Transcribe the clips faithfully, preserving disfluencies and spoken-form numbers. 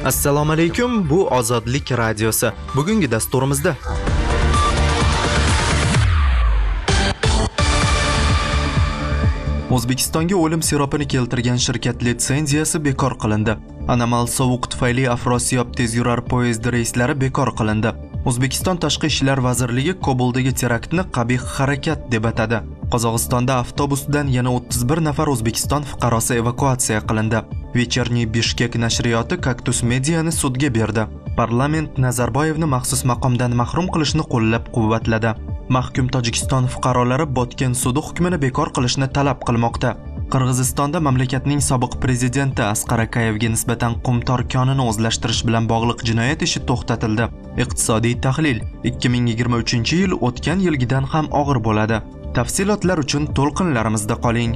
Assalomu alaykum, bu Ozodlik radiosi. Bugungi dasturimizda O'zbekistonga o'lim siropini keltirgan shirkat litsenziyasi bekor qilindi. Anomal sovuq tufayli Afrosiyob tezyurar poyezd reyslari bekor qilindi. O'zbekiston Tashqi ishlar vazirligi Kobuldagi teraktni qabih harakat deb atadi. Qozog'istonda avtobusdan yana o'ttiz bir nafar O'zbekiston fuqarosi evakuatsiya qilindi. Вечерний Bishkek nashriyoti Kaktus Mediani sudga berdi. Parlament Nazarboyevni maxsus maqomdan mahrum qilishni qo'llab-quvvatladi. Mahkum Tojikiston fuqarolari Botken sudi hukmini bekor qilishni talab qilmoqda. Qirg'izistonda mamlakatning sobiq prezidenti Asqar Akayevga nisbatan qumtor konini o'zlashtirish bilan bog'liq jinoyat ishi to'xtatildi. Iqtisodiy tahlil: ikki ming yigirma uchinchi yil o'tgan yilgidan ham og'ir bo'ladi. Tafsilotlar uchun to'lqinlarimizda qoling.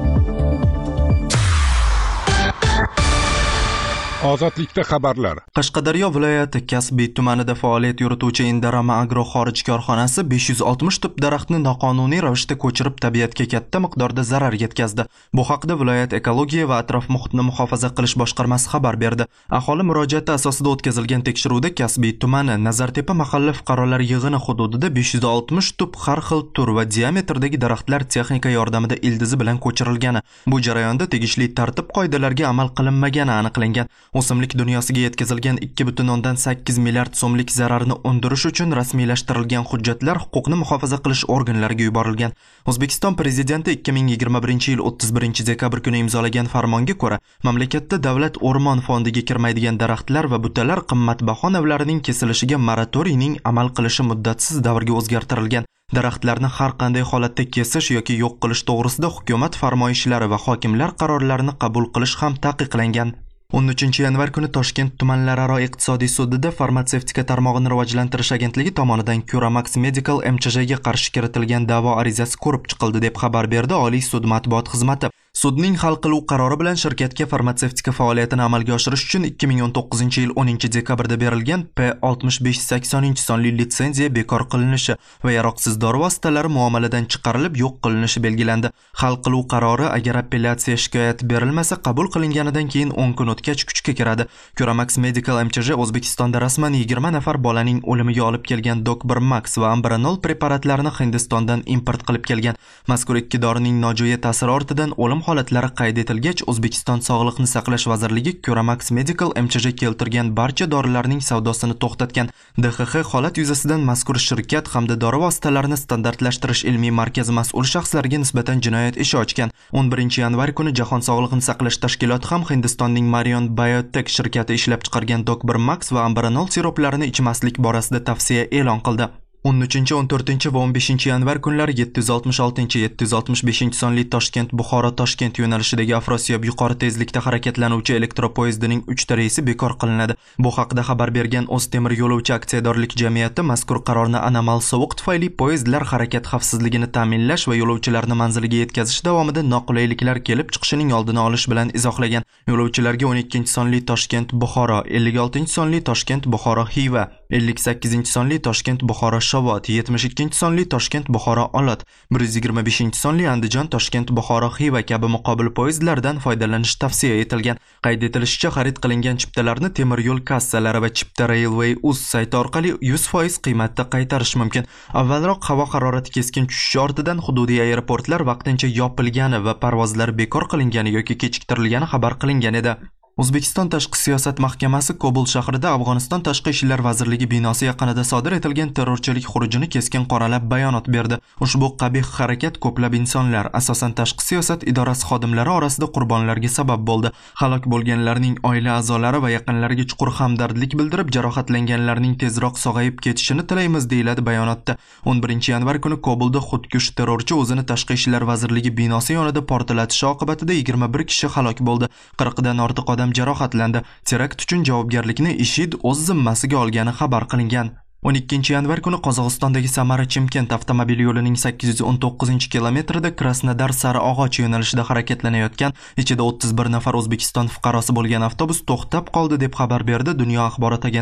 Ozodlikda xabarlar. Qashqadaryo viloyati Kasbiy tumanida faoliyat yurituvchi Indarama Agro xorij korxonasi besh yuz oltmish tup daraxtni noqonuniy ravishda ko'chirib tabiatga katta miqdorda zarar yetkazdi. Bu haqda viloyat ekologiya va atrof muhitni muhofaza qilish boshqarmasi xabar berdi. Aholi murojaati asosida o'tkazilgan tekshiruvda Kasbiy tumani Nazartepa mahalla fuqarolar yig'ini hududida besh yuz oltmish tup har xil tur va diametrdagi daraxtlar texnika yordamida ildizi bilan ko'chirilgani. Bu jarayonda tegishli tartib qoidalariga amal qilinmagani aniqlangan. O'simlik dunyosiga yetkazilgan ikki butun o'ndan sakkiz milliard so'mlik zararni undirish uchun rasmiylashtirilgan hujjatlar huquqni muhofaza qilish organlariga yuborilgan. O'zbekiston prezidenti ikki ming yigirma birinchi yil o'ttiz birinchi dekabr kuni imzolagan farmonga ko'ra, mamlakatda davlat o'rmon fondiga kirmaydigan daraxtlar va butalar qimmatbaho navlarining kesilishiga moratoriyning amal qilishi muddatsiz davrga o'zgartirilgan. Daraxtlarni har qanday holatda kesish yoki yo'q qilish to'g'risida hukumat farmoyishlari va hokimlar qarorlarini qabul qilish ham taqiqlangan. o'n uchinchi yanvar kuni Toshkent tumanlararo iqtisodiy sudida farmatsevtika tarmog'ini rivojlantirish agentligi tomonidan Curamax Medical M C J ga qarshi kiritilgan da'vo arizasi ko'rib chiqildi deb xabar berdi Oliy sud matbuot xizmati. Sudning hal qiluv qarori bilan shirkatga farmatsevtika faoliyatini amalga oshirish uchun ikki ming o'n to'qqizinchi yil o'ninchi dekabrda berilgan P oltmish besh saksoninchi sonli litsenziya bekor qilinishi va yaroqsiz dori vositalari muomaladan chiqarilib yo'q qilinishi belgilandi. Hal qiluv qarori agar appelyatsiya shikoyat berilmasa qabul qilinganidan keyin o'n kun o'tgach kuchga kiradi. Curamax Medical M C J O'zbekistonda rasman yigirma nafar bolaning o'limiga olib kelgan Dokbirmax va Ambranol preparatlarini Hindistondan import qilib kelgan. Mazkur ikki dorining nojo'ya ta'siri ortidan o'lim holatlari qayd etilgach, O'zbekiston Sog'liqni saqlash vazirligi Curamax Medical M C J keltirgan barcha dorilarning savdosini to'xtatgan. D X X holat yuzasidan mazkur shirkat hamda dori vositalarini standartlashtirish ilmiy markazi mas'ul shaxslariga nisbatan jinoyat ishi ochgan. o'n birinchi yanvar kuni Jahon Sog'liqni saqlash tashkiloti ham Hindistonning Marion Biotech shirkati ishlab chiqargan Dokbirmax va Ambranol siroplarini ichmaslik borasida tavsiya e'lon qildi. o'n uchinchi, o'n to'rtinchi va o'n beshinchi yanvar kunlari yetti yuz oltmish oltinchi yetti yuz oltmish beshinchi sonli Toshkent-Buxoro-Toshkent yo'nalishidagi Afrosiyob yuqori tezlikda harakatlanuvchi elektropoyezdining uchta reysi bekor qilinadi. Bu haqda xabar bergan O'ztemir yo'lovchi aksiyadorlik jamiyati mazkur qarorni anomal sovuq tufayli poyezdlar harakat xavfsizligini ta'minlash va yo'lovchilarni manziliga yetkazish davomida noqulayliklar kelib chiqishining oldini olish bilan izohlagan. Yo'lovchilarga o'n ikkinchi sonli Toshkent-Buxoro, ellik oltinchi sonli Toshkent-Buxoro-Xiva, ellik sakkizinchi sonli Toshkent-Buxoro Shovot, yetmish ikkinchi sonli Toshkent-Buxoro Olot, bir yuz yigirma beshinchi sonli Andijon-Toshkent-Buxoro Xiva kabi muqobil poyezdlardan foydalanish tavsiya etilgan. Qayd etilishicha, xarid qilingan chiptalarni temir yo'l kassalari va Chipta Railway.uz sayti orqali yuz foiz qiymatda qaytarish mumkin. Avvalroq havo harorati keskin tushishi ortidan hududiy aeroportlar vaqtincha yopilgani va parvozlar bekor qilingani yoki kechiktirilgani xabar qilingan edi. O'zbekiston Tashqi siyosat mahkamasi Kobul shahrida Afg'oniston Tashqi ishlar vazirligi binosi yaqinida sodir etilgan terrorchilik xurujini keskin qoralab bayonot berdi. Ushbu qabih harakat ko'plab insonlar, asosan tashqi siyosat idorasi xodimlari orasida qurbonlarga sabab bo'ldi. Halok bo'lganlarning oila a'zolari va yaqinlariga chuqur hamdardlik bildirib, jarohatlanganlarning tezroq sog'ayib ketishini tilaymiz, deyiladi bayonotda. o'n birinchi yanvar kuni Kobulda xudkush terrorchi o'zini Tashqi ishlar vazirligi binosi yonida portlatishi oqibatida yigirma bir kishi halok bo'ldi. qirqdan ortiq odam jarohatlandi. Terakt uchun javobgarlikni IShID o'z zimmasiga olgani xabar qilingan. o'n ikkinchi yanvar kuni Qozog'istondagi Samara-Chimkent avtomobil yo'lining sakkiz yuz o'n to'qqizinchi kilometrida Krasnodar Sariog'och yo'nalishida harakatlanayotgan ichida o'ttiz bir nafar O'zbekiston fuqarosi bo'lgan avtobus to'xtab qoldi deb xabar berdi Dunyo axborot agentligi.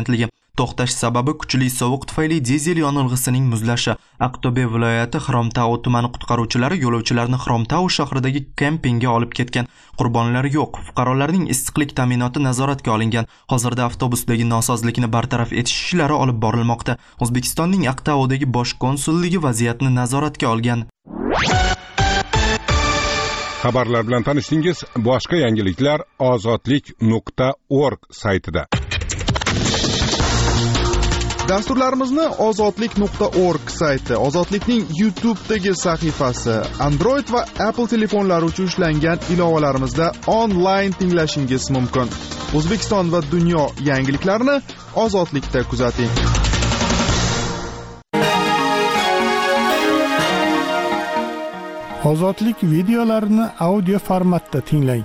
To'xtash sababi kuchli sovuq tufayli dizel yonilg'isining muzlashi. Aqto'be viloyati Xromtau tumani qutqaruvchilari yo'lovchilarni Xromtau shahridagi kempingga olib ketgan. Qurbonlar yo'q. Fuqarolarning issiqlik ta'minoti nazoratga olingan. Hozirda avtobusdagi nosozlikni bartaraf etish ishlari olib borilmoqda. O'zbekistonning Aqtaudagi bosh konsulligi vaziyatni nazoratga olgan. Xabarlar bilan tanishdingiz. Boshqa yangiliklar ozodlik nuqta org saytida. Dasturlarimizni ozodlik nuqta org sayti, Ozodlikning YouTube'dagi sahifasi, Android va Apple telefonlari uchun ishlangan ilovalarimizda onlayn tinglashingiz mumkin. O'zbekiston va dunyo yangiliklarini Ozodlikda kuzating. Ozodlik videolarini audio formatda tinglang.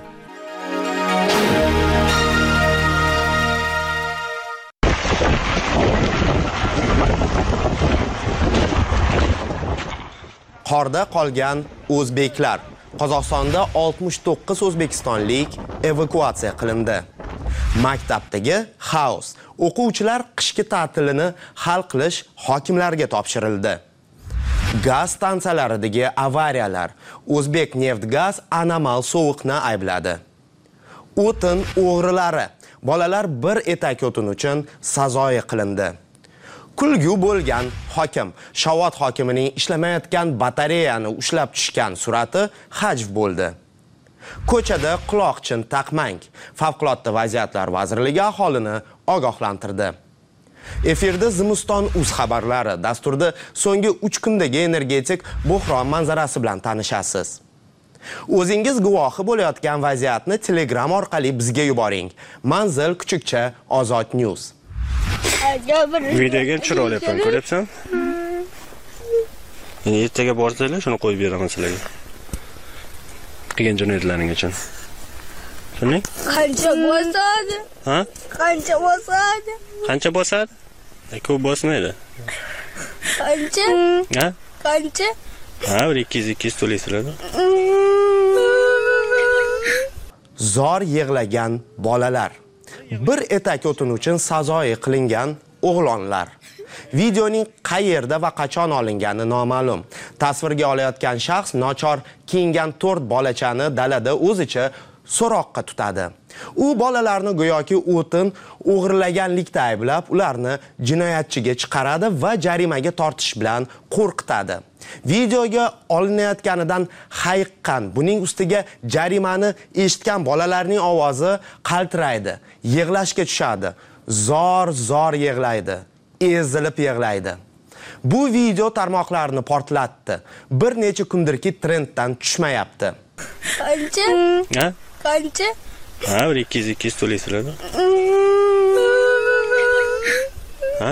Qorda qolgan o'zbeklar. Qozog'istonda oltmish to'qqiz o'zbekistonlik evakuatsiya qilindi. Maktabdagi xaos. O'quvchilar qishki ta'tilini hal qilish hokimlarga topshirildi. Gaz stansiyalaridagi avariyalar. O'zbek Neftgaz anomal sovuqni aybladi. O'tin o'g'rilari. Bolalar bir etak o'tin uchun sazoyi qilindi. Kulgu bo'lgan hokim. Shovot hokimining ishlamayotgan batareyani ushlab tushgan surati hajv bo'ldi. Ko'chada quloqchin taqmang. Favqulodda vaziyatlar vazirligi aholini ogohlantirdi. Efirda Zimiston uz xabarlari. Dasturda so'nggi uch kundagi energetik buhron manzarasi bilan tanishasiz. O'zingiz guvohi bo'layotgan vaziyatni Telegram orqali bizga yuboring. Manzil kuchukcha Ozod News. Videoga tushira olyapman, ko'ryapsan? Endi ertaga borsanglar, shuni qo'yib beraman sizlarga. Qilgan jinoyatlaring uchun. Tushunding? Qancha bosadi? Ha? Qancha bosadi? Qancha bosadi? Ko'p bosmaydi. Qancha? Ha? Qancha? Ha, bir ikki yuz ikki yuz to'laysizlar. Zor yig'lagan bolalar. Bir etak o'tin uchun sazoyi qilingan o'g'lonlar. Videoning qayerda va qachon olingani noma'lum. Tasvirga olayotgan shaxs nochor kiyingan to'rt bolachani dalada o'zicha so'roqqa tutadi. U bolalarni go'yoki o'tin o'g'irlaganlikda ayblab, ularni jinoyatchiga chiqaradi va jarimaga tortish bilan qo'rqitadi. Videoga olinayotganidan hayiqqan, buning ustiga jarimani eshitgan bolalarning ovozi qaltiraydi, yig'lashga tushadi, zor-zor yig'laydi, ezilib yig'laydi. Bu video tarmoqlarni portlatdi. Bir necha kundirki trenddan tushmayapti. Qancha? Ha? Qancha? Ha, bir ikki yuz ikki yuz to'laysizlar. Ha?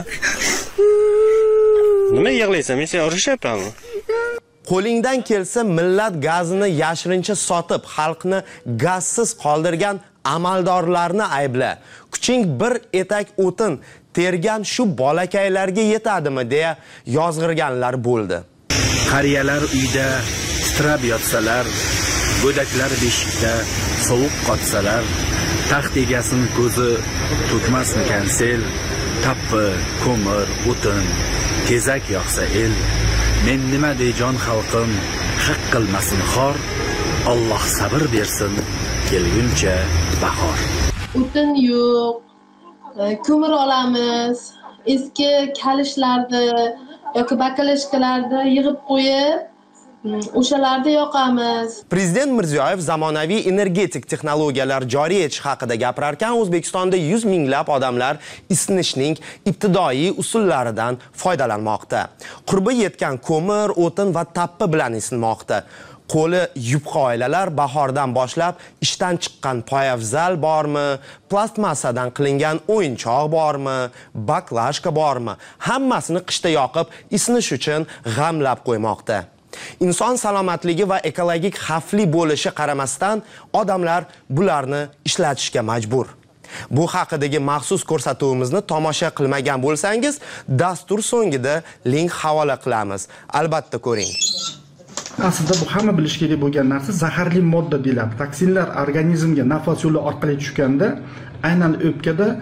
Nima yig'laysan? Men seni urishyapmanmi? Qo'lingdan kelsa millat gazini yashirincha sotib, xalqni gazsiz qoldirgan amaldorlarni aybla. Kuching bir etak o'tin tergan shu bolakaylarga yetadimi deya yozg'irganlar bo'ldi. Qariyalar uyda titrab yotsalar, go'daklar beshikda sovuq qotsalar, taxt egasini ko'zi to'kmasmikan sel, tappi, ko'mir, o'tin, tezak yoqsa el, men nima deyjon xalqim, haq qilmasin xor, Alloh sabr bersin, kelguncha bahor. O'tin yo'q, ko'mir olamiz, eski kalishlarni yoki bakalashkalarni yig'ib qo'yib, o'shalarda yoqamiz. Prezident Mirziyoyev zamonaviy energetik texnologiyalar joriy etish haqida gapirarkan, O'zbekistonda yuz minglab odamlar isinishning ibtidoiy usullaridan foydalanmoqda. Qurbi yetgan ko'mir, o'tin va tappi bilan isinmoqda. Qo'li yupqa oilalar bahordan boshlab ishdan chiqqan poyafzal bormi, plastmassadan qilingan o'yinchoq bormi, baklashka bormi, hammasini qishda yoqib isinish uchun g'amlab qo'ymoqda. Inson salomatligi va ekologik xavfli bo'lishi qaramasdan odamlar bularni ishlatishga majbur. Bu haqidagi maxsus ko'rsatuvimizni tomosha qilmagan bo'lsangiz, dastur so'ngida link havola qilamiz. Albatta ko'ring. Aslida bu hamma bilish kerak bo'lgan narsa zaharli modda deyiladi. Toksinlar organizmga nafas yo'li orqali tushganda, aynan o'pkada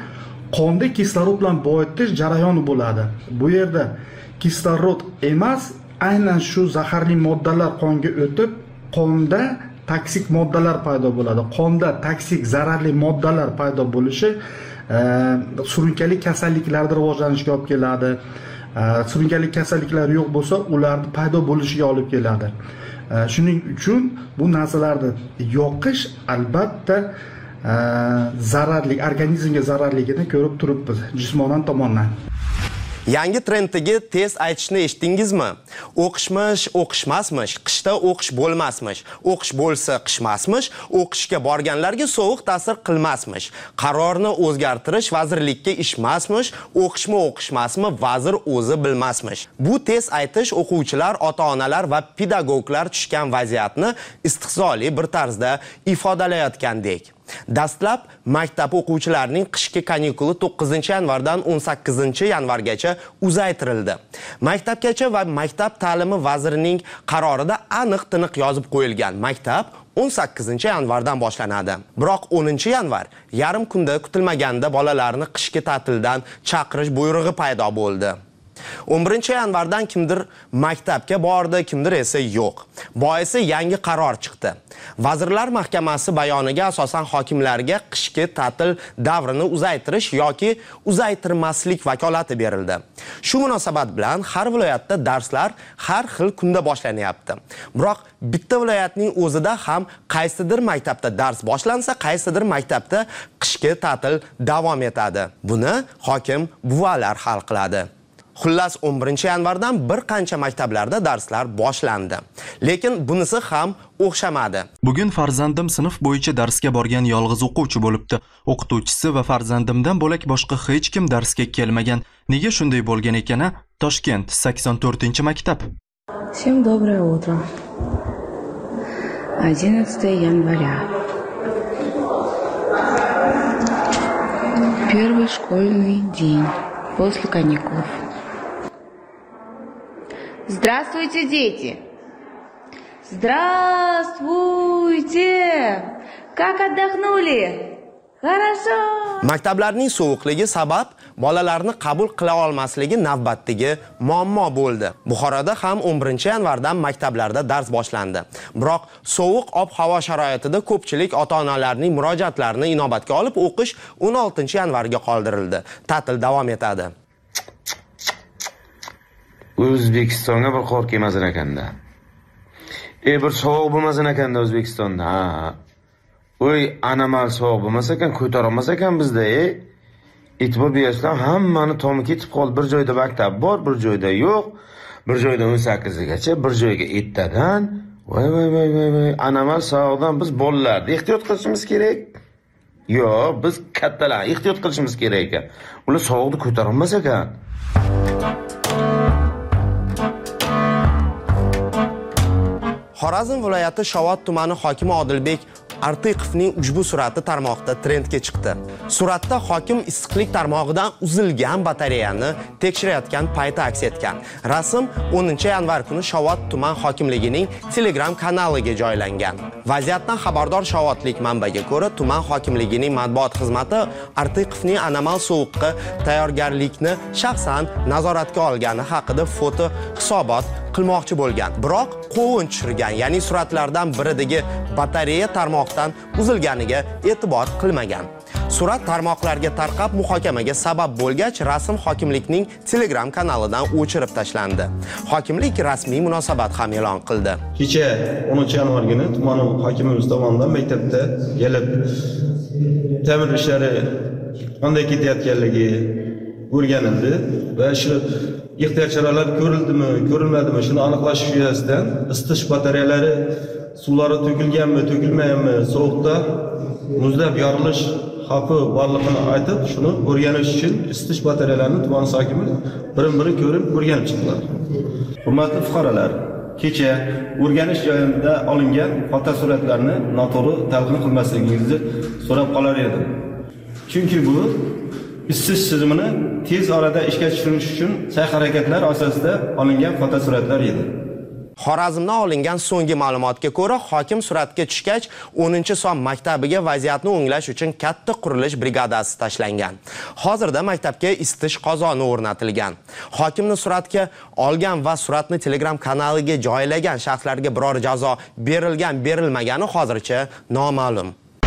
qonda kislorod bilan boyitish jarayoni bo'ladi. Bu yerda kislorod emas, aynan shu zaharli moddalar qonga o'tib, qonda toksik moddalar paydo bo'ladi. Qonda toksik zararli moddalar paydo bo'lishi e, surunkali kasalliklarda rivojlanishiga olib keladi. E, surunkali kasalliklar yo'q bo'lsa, ularni paydo bo'lishiga olib keladi. E, shuning uchun bu narsalarni yoqish albatta e, zararli, organizmga zararligini ko'rib turibmiz jismonan tomondan. Yangi trenddagi test aytishni eshitdingizmi? O'qishmish, o'qishmasmish, qishda o'qish bo'lmasmish, o'qish bo'lsa qishmasmish, o'qishga borganlarga sovuq ta'sir qilmasmish, qarorni o'zgartirish vazirlikka ishmasmish, o'qishmi o'qishmasmi vazir o'zi bilmasmish. Bu test aytish o'quvchilar, ota-onalar va pedagoglar tushgan vaziyatni istihzoli bir tarzda ifodalayotgandek. Dastlab maktab o'quvchilarining qishki kanikuli to'qqizinchi yanvardan o'n sakkizinchi yanvargacha uzaytirildi. Maktabgacha va maktab ta'limi vazirining qarorida aniq-tiniq yozib qo'yilgan. Maktab o'n sakkizinchi yanvardan boshlanadi. Biroq o'ninchi yanvar yarim kunda kutilmaganda bolalarni qishki ta'tildan chaqirish buyrug'i paydo bo'ldi. o'n birinchi yanvardan kimdir maktabga bordi, kimdir esa yo'q. Boisi yangi qaror chiqdi. Vazirlar Mahkamasi bayoniga asosan hokimlarga qishki ta'til davrini uzaytirish yoki uzaytirmaslik vakolati berildi. Shu munosabat bilan har viloyatda darslar har xil kunda boshlanyapti. Biroq bitta viloyatning o'zida ham qaysidir maktabda dars boshlansa, qaysidir maktabda qishki ta'til davom etadi. Buni hokim buvalar hal qiladi. Xullas o'n birinchi yanvardan bir qancha maktablarda darslar boshlandi. Lekin bunisi ham o'xshamadi. Bugun farzandim sinf bo'yicha darsga borgan yolg'iz o'quvchi bo'libdi. O'qituvchisi va farzandimdan bo'lak boshqa hech kim darsga kelmagan. Nega shunday bo'lgan ekan? Toshkent sakson to'rtinchi maktab. Всем доброе утро. одиннадцатое января. Первый школьный день после каникул. Здравствуйте, дети! Здравствуйте! Как отдохнули? Хорошо! Maktablarning sovuqligi sabab bolalarni qabul qila olmasligi navbatdagi muammo bo'ldi. Buxoroda ham o'n birinchi yanvardan maktablarda dars boshlandi. Biroq sovuq ob-havo sharoitida ko'pchilik ota-onalarning murojaatlarini inobatga olib o'qish o'n oltinchi yanvarga qoldirildi. Ta'til davom etadi. O'zbekistonga bir qor kelmasin ekanda. E bir sovuq bo'lmasin ekanda O'zbekistonda. Ha. Oy, anomal sovuq bo'lmasa ekan, ko'tara olmas ekan bizda, e. E'tibor bersam, hammani tomi ketib qoldi. Bir joyda maktab bor, bir joyda yo'q. Bir joyda o'n sakkizgacha, bir joyga ertadan. Voy voy voy voy voy, anomal sovuqdan biz bolalarni ehtiyot qilishimiz kerak. Yo'q, biz kattalar ehtiyot qilishimiz kerak ekan. Ular sovuqni ko'tara olmas ekan. Xorazm viloyati Shovot tumani hokimi Odilbek Artiqovning ushbu surati tarmoqda trendga chiqdi. Suratda hokim issiqlik tarmog'idan uzilgan batareyani tekshirayotgan payti aks etgan. Rasm o'ninchi yanvar kuni Shovot tuman hokimligining Telegram kanaliga joylangan. Vaziyatdan xabardor shovotlik manbaga ko'ra, tuman hokimligining matbuot xizmati Artiqovning anomal sovuqqa tayyorgarlikni shaxsan nazoratga olgani haqida foto hisobot qilmoqchi bo'lgan. Biroq qovun tushirgan, ya'ni suratlardan biridagi batareya tarmoqdan uzilganiga e'tibor qilmagan. Surat tarmoqlarga tarqab muhokamaga sabab bo'lgach, rasm hokimlikning Telegram kanalidan o'chirib tashlandi. Hokimlik rasmiy munosabat ham e'lon qildi. Kecha o'ninchi yanvar kuni tuman hokimimiz tomonidan maktabda kelib ta'mir ishlari qanday ketayotganligi o'rganildi va shu ehtiyot choralar ko'rildimi, ko'rilmadimi, shuni aniqlash yuzasidan isitish batareyalari suvlari to'kilganmi, to'kilmaganmi, sovuqda muzlab yorilish xavfi borligini aytib, shuni o'rganish uchun isitish batareyalarini tuman hokimi birin-biri ko'rib, o'rganib chiqdilar. Hurmatli fuqarolar, kecha o'rganish joyida olingan fotosuratlarni noto'g'ri talqin qilmasligingizni so'rab qolar edim. Chunki bu isitish tizimini tez orada ishga tushirish uchun sa'y-harakatlar asosida olingan fotosuratlar edi. Xorazmdan olingan so'nggi ma'lumotga ko'ra, hokim suratga tushgach, o'ninchi son maktabiga vaziyatni o'nglash uchun katta qurilish brigadasi tashlangan. Hozirda maktabga isitish qozoni o'rnatilgan. Hokimni suratga olgan va suratni Telegram kanaliga joylagan shaxslarga biror jazo berilgan, berilmagani hozircha noma'lum.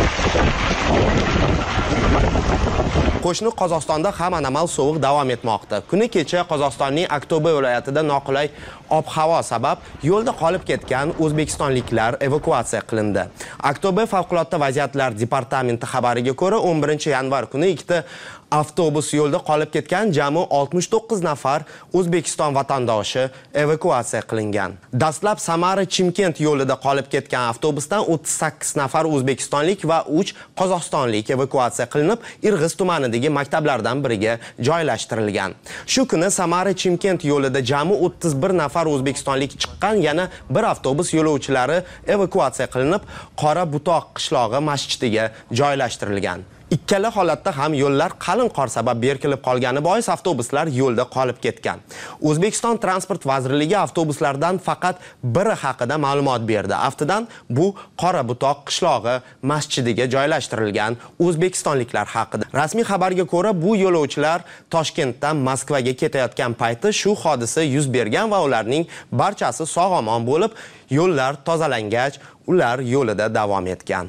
Qo'shni Qozog'istonda ham anomal sovuq davom etmoqda. Kuni kecha Qozog'istonning Akto'be viloyatida noqulay ob-havo sabab yo'lda qolib ketgan o'zbekistonliklar evakuatsiya qilindi. Akto'be favqulodda vaziyatlar departamenti xabariga ko'ra, o'n birinchi yanvar kuni ikkita avtobus yo'lda qolib ketgan jami oltmish to'qqiz nafar O'zbekiston vatandoshi evakuatsiya qilingan. Dastlab Samara-Chimkent yo'lida qolib ketgan avtobusdan o'ttiz sakkiz nafar o'zbekistonlik va uch qozog'istonlik evakuatsiya qilinib, Irg'iz tumanidagi maktablardan biriga joylashtirilgan. Shu kuni Samara-Chimkent yo'lida jami o'ttiz bir nafar o'zbekistonlik chiqqan, yana bir avtobus yo'lovchilari evakuatsiya qilinib, Qora Butoq qishlog'i masjidiga joylashtirilgan. Ikkala holatda ham yo'llar qalin qor sabab berkilib qolgani bois avtobuslar yo'lda qolib ketgan. O'zbekiston Transport vazirligi avtobuslardan faqat biri haqida ma'lumot berdi. Aftidan bu Qora Butoq qishlog'i masjidiga joylashtirilgan o'zbekistonliklar haqida. Rasmiy xabarga ko'ra, bu yo'lovchilar Toshkentdan Moskvaga ketayotgan payti shu hodisa yuz bergan va ularning barchasi sog'-omon bo'lib, yo'llar tozalangach, ular yo'lida davom etgan.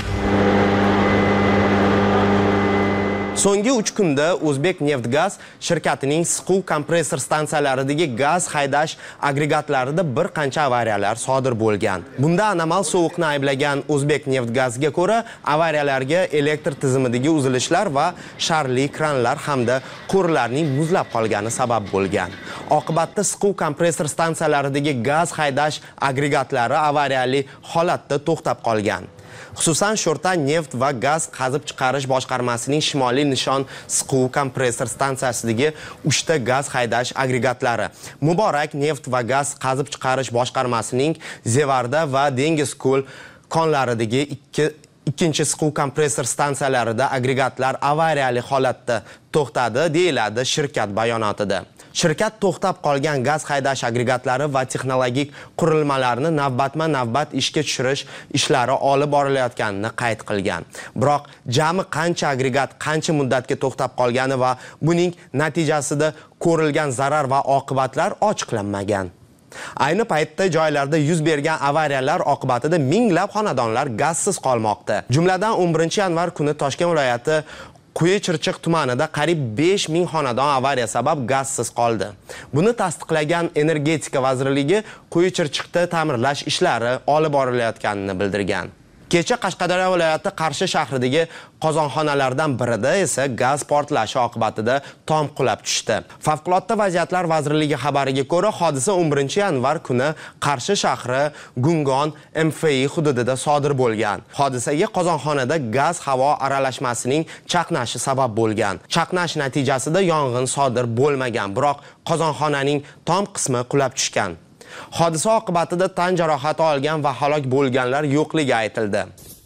So'nggi uch kunda O'zbek Neftgaz shirkatining siquv kompressor stansiyalaridagi gaz haydash agregatlarida bir qancha avariyalar sodir bo'lgan. Bunda anomal sovuqni ayblagan O'zbek Neftgazga ko'ra, avariyalarga elektr tizimidagi uzilishlar va sharli kranlar hamda qo'rlarning muzlab qolgani sabab bo'lgan. Oqibatda siquv kompressor stansiyalaridagi gaz haydash agregatlari avariyali holatda to'xtab qolgan. Xususan, Sho'rta neft va gaz qazib chiqarish boshqarmasining Shimoliy Nishon siquv kompressor stansiyasidagi uchta gaz haydash agregatlari, Muborak neft va gaz qazib chiqarish boshqarmasining Zevarda va Dengiz ko'l konlaridagi ikki ikkinchi siquv kompressor stansiyalarida agregatlar avariyali holatda to'xtadi, deyiladi shirkat bayonotida. Shirkat to'xtab qolgan gaz haydash agregatlari va texnologik qurilmalarni navbatma-navbat ishga tushirish ishlari olib borilayotganini qayd qilgan. Biroq jami qancha agregat qancha muddatga to'xtab qolgani va buning natijasida ko'rilgan zarar va oqibatlar ochiqlanmagan. Ayni paytda joylarda yuz bergan avariyalar oqibatida minglab xonadonlar gazsiz qolmoqda. Jumladan o'n birinchi yanvar kuni Toshkent viloyati Quyi-Chirchiq tumanida qariyb besh ming xonadon avariya sabab gazsiz qoldi. Buni tasdiqlagan Energetika vazirligi Quyi-Chirchiqda ta'mirlash ishlari olib borilayotganini bildirgan. Kecha Qashqadaryo viloyati Qarshi shahridagi qozonxonalardan birida esa gaz portlashi oqibatida tom qulab tushdi. Favqulodda vaziyatlar vazirligi xabariga ko'ra, hodisa o'n birinchi yanvar kuni Qarshi shahri Gungon M F I hududida sodir bo'lgan. Hodisaga qozonxonada gaz havo aralashmasining chaqnashi sabab bo'lgan. Chaqnash natijasida yong'in sodir bo'lmagan, biroq qozonxonaning tom qismi qulab tushgan. Hodisa oqibatida tan jarohati olgan va halok bo'lganlar yo'qligi aytildi.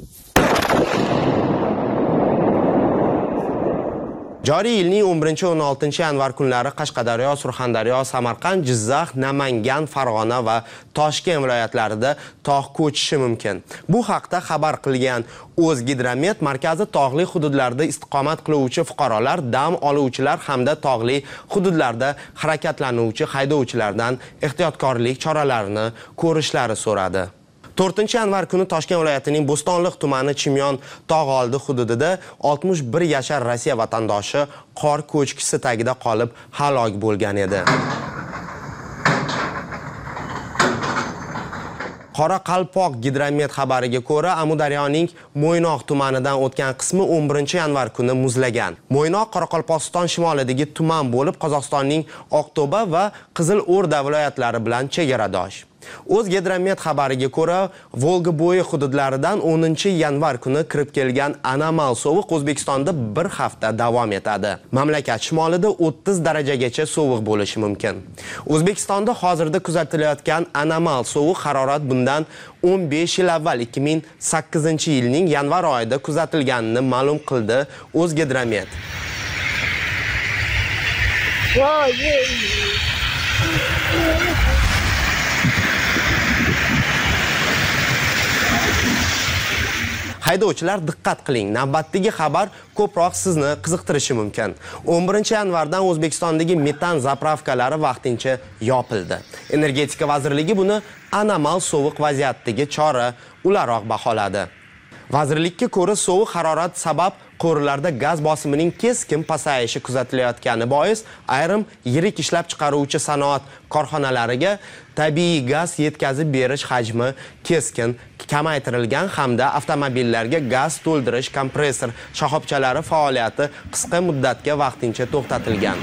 Joriy yilning o'n birinchi o'n oltinchi yanvar kunlari Qashqadaryo, Surxondaryo, Samarqand, Jizzax, Namangan, Farg'ona va Toshkent viloyatlarida tog' ko'chishi mumkin. Bu haqda xabar qilgan O'zgidromet markazi tog'li hududlarda istiqomat qiluvchi fuqarolar, dam oluvchilar hamda tog'li hududlarda harakatlanuvchi haydovchilardan ehtiyotkorlik choralarini ko'rishlari so'radi. to'rtinchi yanvar kuni Toshkent viloyatining Bo'stonliq tumani Chimyon tog'oldi hududida oltmish bir yashar Rossiya vatandoshi qor ko'chkisi tagida qolib halok bo'lgan edi. Qoraqalpoq gidromet xabariga ko'ra, Amudaryoning Mo'ynoq tumanidan o'tgan qismi o'n birinchi yanvar kuni muzlagan. Mo'ynoq Qoraqalpog'iston shimolidagi tuman bo'lib, Qozog'istonning Oqto'ba va Qizilorda viloyatlari bilan chegaradosh. O'zgidromet xabariga ko'ra, Volga bo'yi hududlaridan o'ninchi yanvar kuni kirib kelgan anomal sovuq O'zbekistonda bir hafta davom etadi. Mamlakat shimolida o'ttiz darajagacha sovuq bo'lishi mumkin. O'zbekistonda hozirda kuzatilayotgan anomal sovuq harorat bundan o'n besh yil avval ikki ming sakkizinchi yilning yanvar oyida kuzatilganini ma'lum qildi O'zgidromet. Haydovchilar diqqat qiling, navbatdagi xabar ko'proq sizni qiziqtirishi mumkin. o'n birinchi yanvardan O'zbekistondagi metan zapravkalari vaqtincha yopildi. Energetika vazirligi buni anomal sovuq vaziyatdagi chora ularroq baholadi. Vazirlikka ko'ra sovuq harorat sabab quvurlarda gaz bosimining keskin pasayishi kuzatilayotgani bois ayrim yirik ishlab chiqaruvchi sanoat korxonalariga tabiiy gaz yetkazib berish hajmi keskin kamaytirilgan hamda avtomobillarga gaz to'ldirish kompressor shoxobchalari faoliyati qisqa muddatga vaqtincha to'xtatilgan.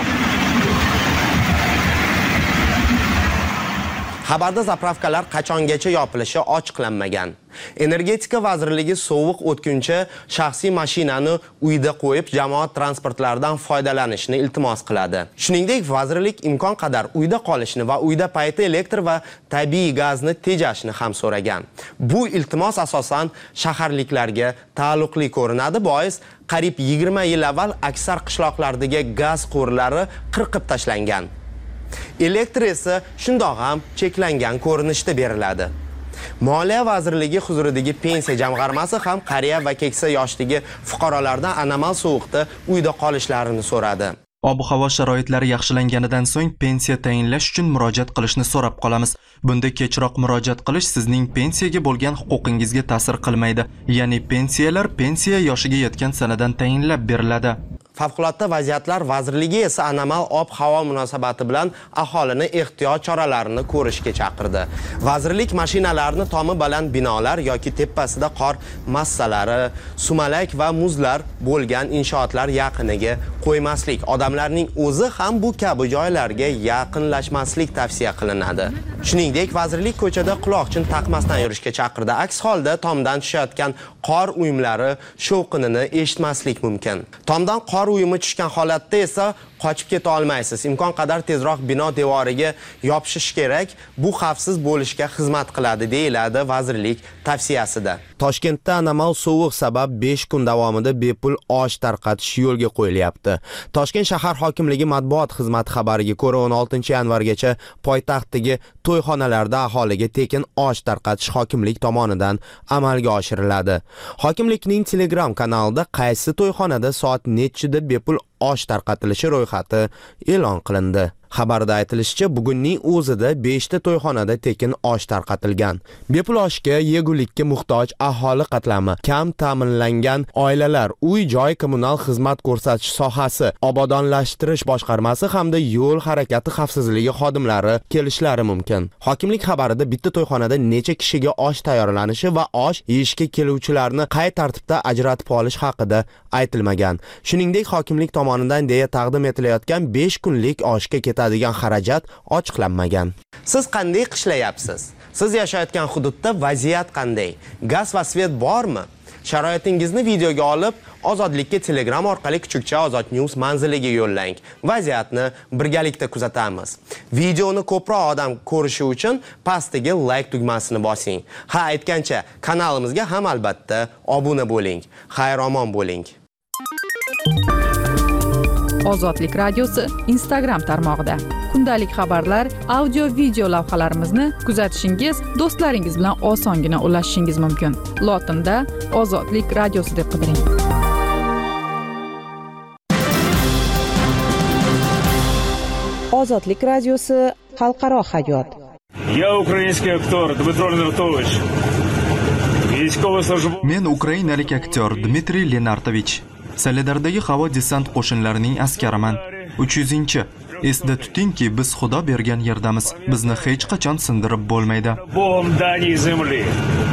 Xabarda zapravkalar qachongacha yopilishi ochiqlanmagan. Energetika vazirligi sovuq o'tguncha shaxsiy mashinani uyda qo'yib jamoat transportlaridan foydalanishni iltimos qiladi. Shuningdek, vazirlik imkon qadar uyda qolishni va uyda payti elektr va tabiiy gazni tejashni ham so'ragan. Bu iltimos asosan shaharliklarga taalluqli ko'rinadi, bois qariyb yigirma yil avval aksar qishloqlardagi gaz quvurlari qirqib tashlangan. Elektr esa shundoq ham cheklangan ko'rinishda beriladi. Moliya vazirligi huzuridagi pensiya jamg'armasi ham qariya va keksa yoshdagi fuqarolardan anomal sovuqda uyda qolishlarini so'radi. Ob-havo sharoitlari yaxshilanganidan so'ng pensiya tayinlash uchun murojaat qilishni so'rab qolamiz. Bunda kechroq murojaat qilish sizning pensiyaga bo'lgan huquqingizga ta'sir qilmaydi. Ya'ni pensiyalar pensiya yoshiga yetgan sanadan tayinlab beriladi. Favqulodda vaziyatlar vazirligi esa anomal ob-havo munosabati bilan aholini ehtiyot choralarini ko'rishga chaqirdi. Vazirlik mashinalarni tomi baland binolar yoki tepasida qor massalari, sumalak va muzlar bo'lgan inshootlar yaqiniga qo'ymaslik, odamlarning o'zi ham bu kabi joylarga yaqinlashmaslik tavsiya qilinadi. Shuningdek, vazirlik ko'chada quloqchin taqmasdan yurishga chaqirdi. Aks holda tomdan tushayotgan qor uyumlari shovqinini eshitmaslik mumkin. Tomdan qor uyumi tushgan holatda esa qochib keta olmaysiz. Imkon qadar tezroq bino devoriga yopishish kerak. Bu xavfsiz bo'lishga xizmat qiladi, deyiladi vazirlik tavsiyasida. Toshkentda anomal sovuq sabab besh kun davomida bepul osh tarqatish yo'lga qo'yilyapti. Toshkent shahar hokimligi matbuot xizmati xabariga ko'ra o'n oltinchi yanvargacha poytaxtdagi to'yxonalarda aholiga tekin osh tarqatish hokimlik tomonidan amalga oshiriladi. Hokimlikning Telegram kanalida qaysi to'yxonada soat nechida bepul osh tarqatilishi ro'yxati e'lon qilindi. Xabarda aytilishicha, bugunning o'zida besh ta to'yxonada tekin osh tarqatilgan. Bepul oshga yegulikka muhtoj aholi qatlami, kam ta'minlangan oilalar, uy-joy kommunal xizmat ko'rsatish sohasi, obodonlashtirish boshqarmasi hamda yo'l harakati xavfsizligi xodimlari kelishlari mumkin. Hokimlik xabarida bitta to'yxonada necha kishiga osh tayyorlanishi va osh yeyishga keluvchilarni qay tartibda ajratib olish haqida aytilmagan. Shuningdek, hokimlik tomonidan deya taqdim etilayotgan besh kunlik oshga ketadigan xarajat ochiqlanmagan. Siz qanday qishlayapsiz? Siz yashayotgan hududda vaziyat qanday? Gaz va svet bormi? Sharoitingizni videoga olib, Ozodlikka Telegram orqali Kuchukcha Ozod News manziliga yo'llang. Vaziyatni birgalikda kuzatamiz. Videoni ko'proq odam ko'rishi uchun pastdagi like tugmasini bosing. Ha, aytgancha, kanalimizga ham albatta obuna bo'ling. Xayr-omon bo'ling. Ozodlik radiosi Instagram tarmog'ida kundalik xabarlar, audio video lavhalarimizni kuzatishingiz, do'stlaringiz bilan osongina ulashishingiz mumkin. Lotinda Ozodlik radiosi deb qidiring. Ozodlik radiosi xalqaro hayot. Я украинский актер Дмитро Ленартович. Men ukrainalik aktyor Dmitriy Lenartovich. Soledardagi havo desant qo'shinlarining askariman. uch yuzinchi. Esda tutingki, biz Xudo bergan yerdamiz. Bizni hech qachon sindirib bo'lmaydi. Богом даній землі.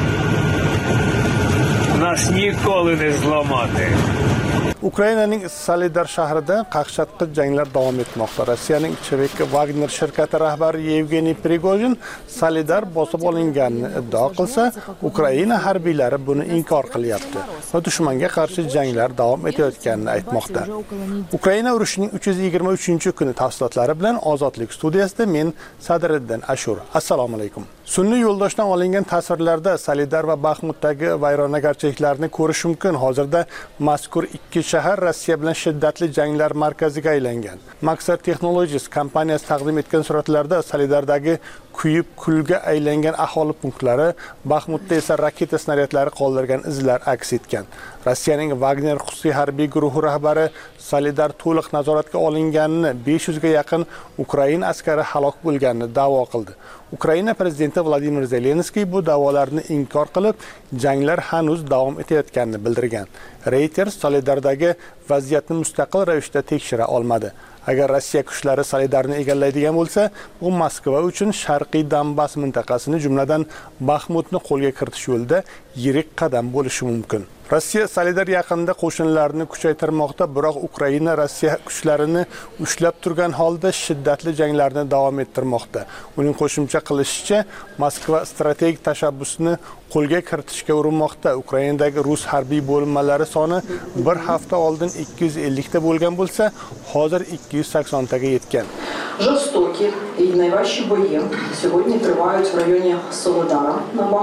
Нас nikoли не zlamadi. Ukrainaning Soledar shahrida qaqshatqich janglar davom etmoqda. Rossiyaning Chevek Wagner shirkati rahbari Yevgeniy Prigozhin Soledar bosib olinganini iddao qilsa, Ukraina harbiylari buni inkor qilyapti va dushmanga qarshi janglar davom etayotganini aytmoqda. Ukraina urushining uch yuz yigirma uchinchi kuni tafsilotlari bilan Ozodlik studiyasida men Sadriddin Ashur. Assalomu alaykum. Sun'iy yo'ldoshdan olingan tasvirlarda Soledar va Baxmutdagi vayronagarchiliklar janglarni ko'rish mumkin. Hozirda mazkur ikki shahar Rossiya bilan shiddatli janglar markaziga aylangan. Maxar Technologies kompaniyasi taqdim etgan suratlarda Solidardagi kuyib kulga aylangan aholi punktlari, Baxmutda esa raketa snaryadlari qoldirgan izlar aks etgan. Rossiyaning Wagner xususiy harbiy guruhi rahbari Solidar to'liq nazoratga olinganini, besh yuz ga yaqin Ukraina askari halok bo'lganini da'vo qildi. Ukraina prezidenti Vladimir Zelenskiy bu da'volarni inkor qilib, janglar hanuz davom etayotganini bildirgan. Reuters Solidardagi vaziyatni mustaqil ravishda tekshira olmadi. Agar Rossiya kuchlari Solidarni egallaydigan bo'lsa, bu Moskva uchun Sharqiy Donbass mintaqasini, jumladan Baxmutni qo'lga kiritish yo'lida yirik qadam bo'lishi mumkin. Rossiya Solidar yaqinida qo'shinlarini kuchaytirmoqda, biroq Ukraina Rossiya kuchlarini ushlab turgan holda shiddatli janglarni davom ettirmoqda. Uning qo'shimcha qilishicha, Moskva strategik tashabbusni qo'lga kiritishga urinmoqda. Ukrainadagi rus harbiy bo'linmalari soni bir hafta oldin ikki yuz ellik ta bo'lgan bo'lsa, hozir ikki yuz sakson taga yetgan. Жорстокі і найважчі бої сьогодні тривають в районі Солидара.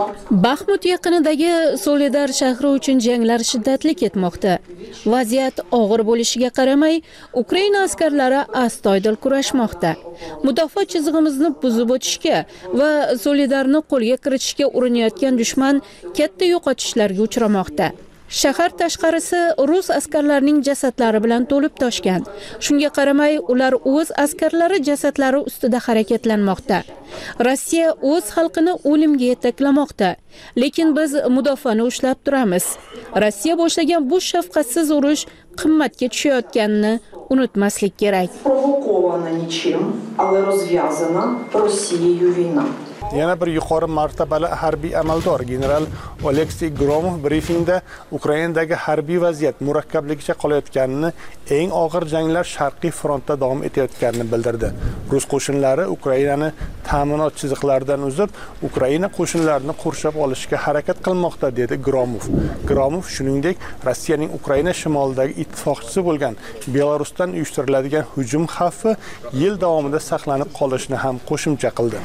Baxmut yaqinidagi Solidar shahri uchun janglar shiddatli ketmoqda. Vaziyat og'ir bo'lishiga qaramay, Ukraina askarlari astoydil kurashmoqda. Mudofaa chizig'imizni buzib o'tishga va Solidarni qo'lga kiritishga urinayotgan dushman katta yo'qotishlarga uchramoqda. Shahar tashqarisi rus askarlarining jasadlari bilan to'lib toshgan. Shunga qaramay, ular o'z askarlari jasadlari ustida harakatlanmoqda. Rossiya o'z xalqini o'limga yetaklamoqda. Lekin biz mudofaani ushlab turamiz. Rossiya boshlagan bu shafqatsiz urush qimmatga tushayotganini unutmaslik kerak. Провокована нічим, але розв'язана Росією війна. Yana bir yuqori martabali harbiy amaldor general Oleksiy Gromov brifingda Ukrainadagi harbiy vaziyat murakkabligicha qolayotganini, eng og'ir janglar Sharqiy frontda davom etayotganini bildirdi. Rus qo'shinlari Ukrainani ta'minot chiziqlaridan uzib, Ukraina qo'shinlarini qurshab olishga harakat qilmoqda, dedi Gromov. Gromov shuningdek, Rossiyaning Ukraina shimolidagi ittifoqchisi bo'lgan Belarusdan uyushtiriladigan hujum xavfi yil davomida saqlanib qolishini ham qo'shimcha qildi.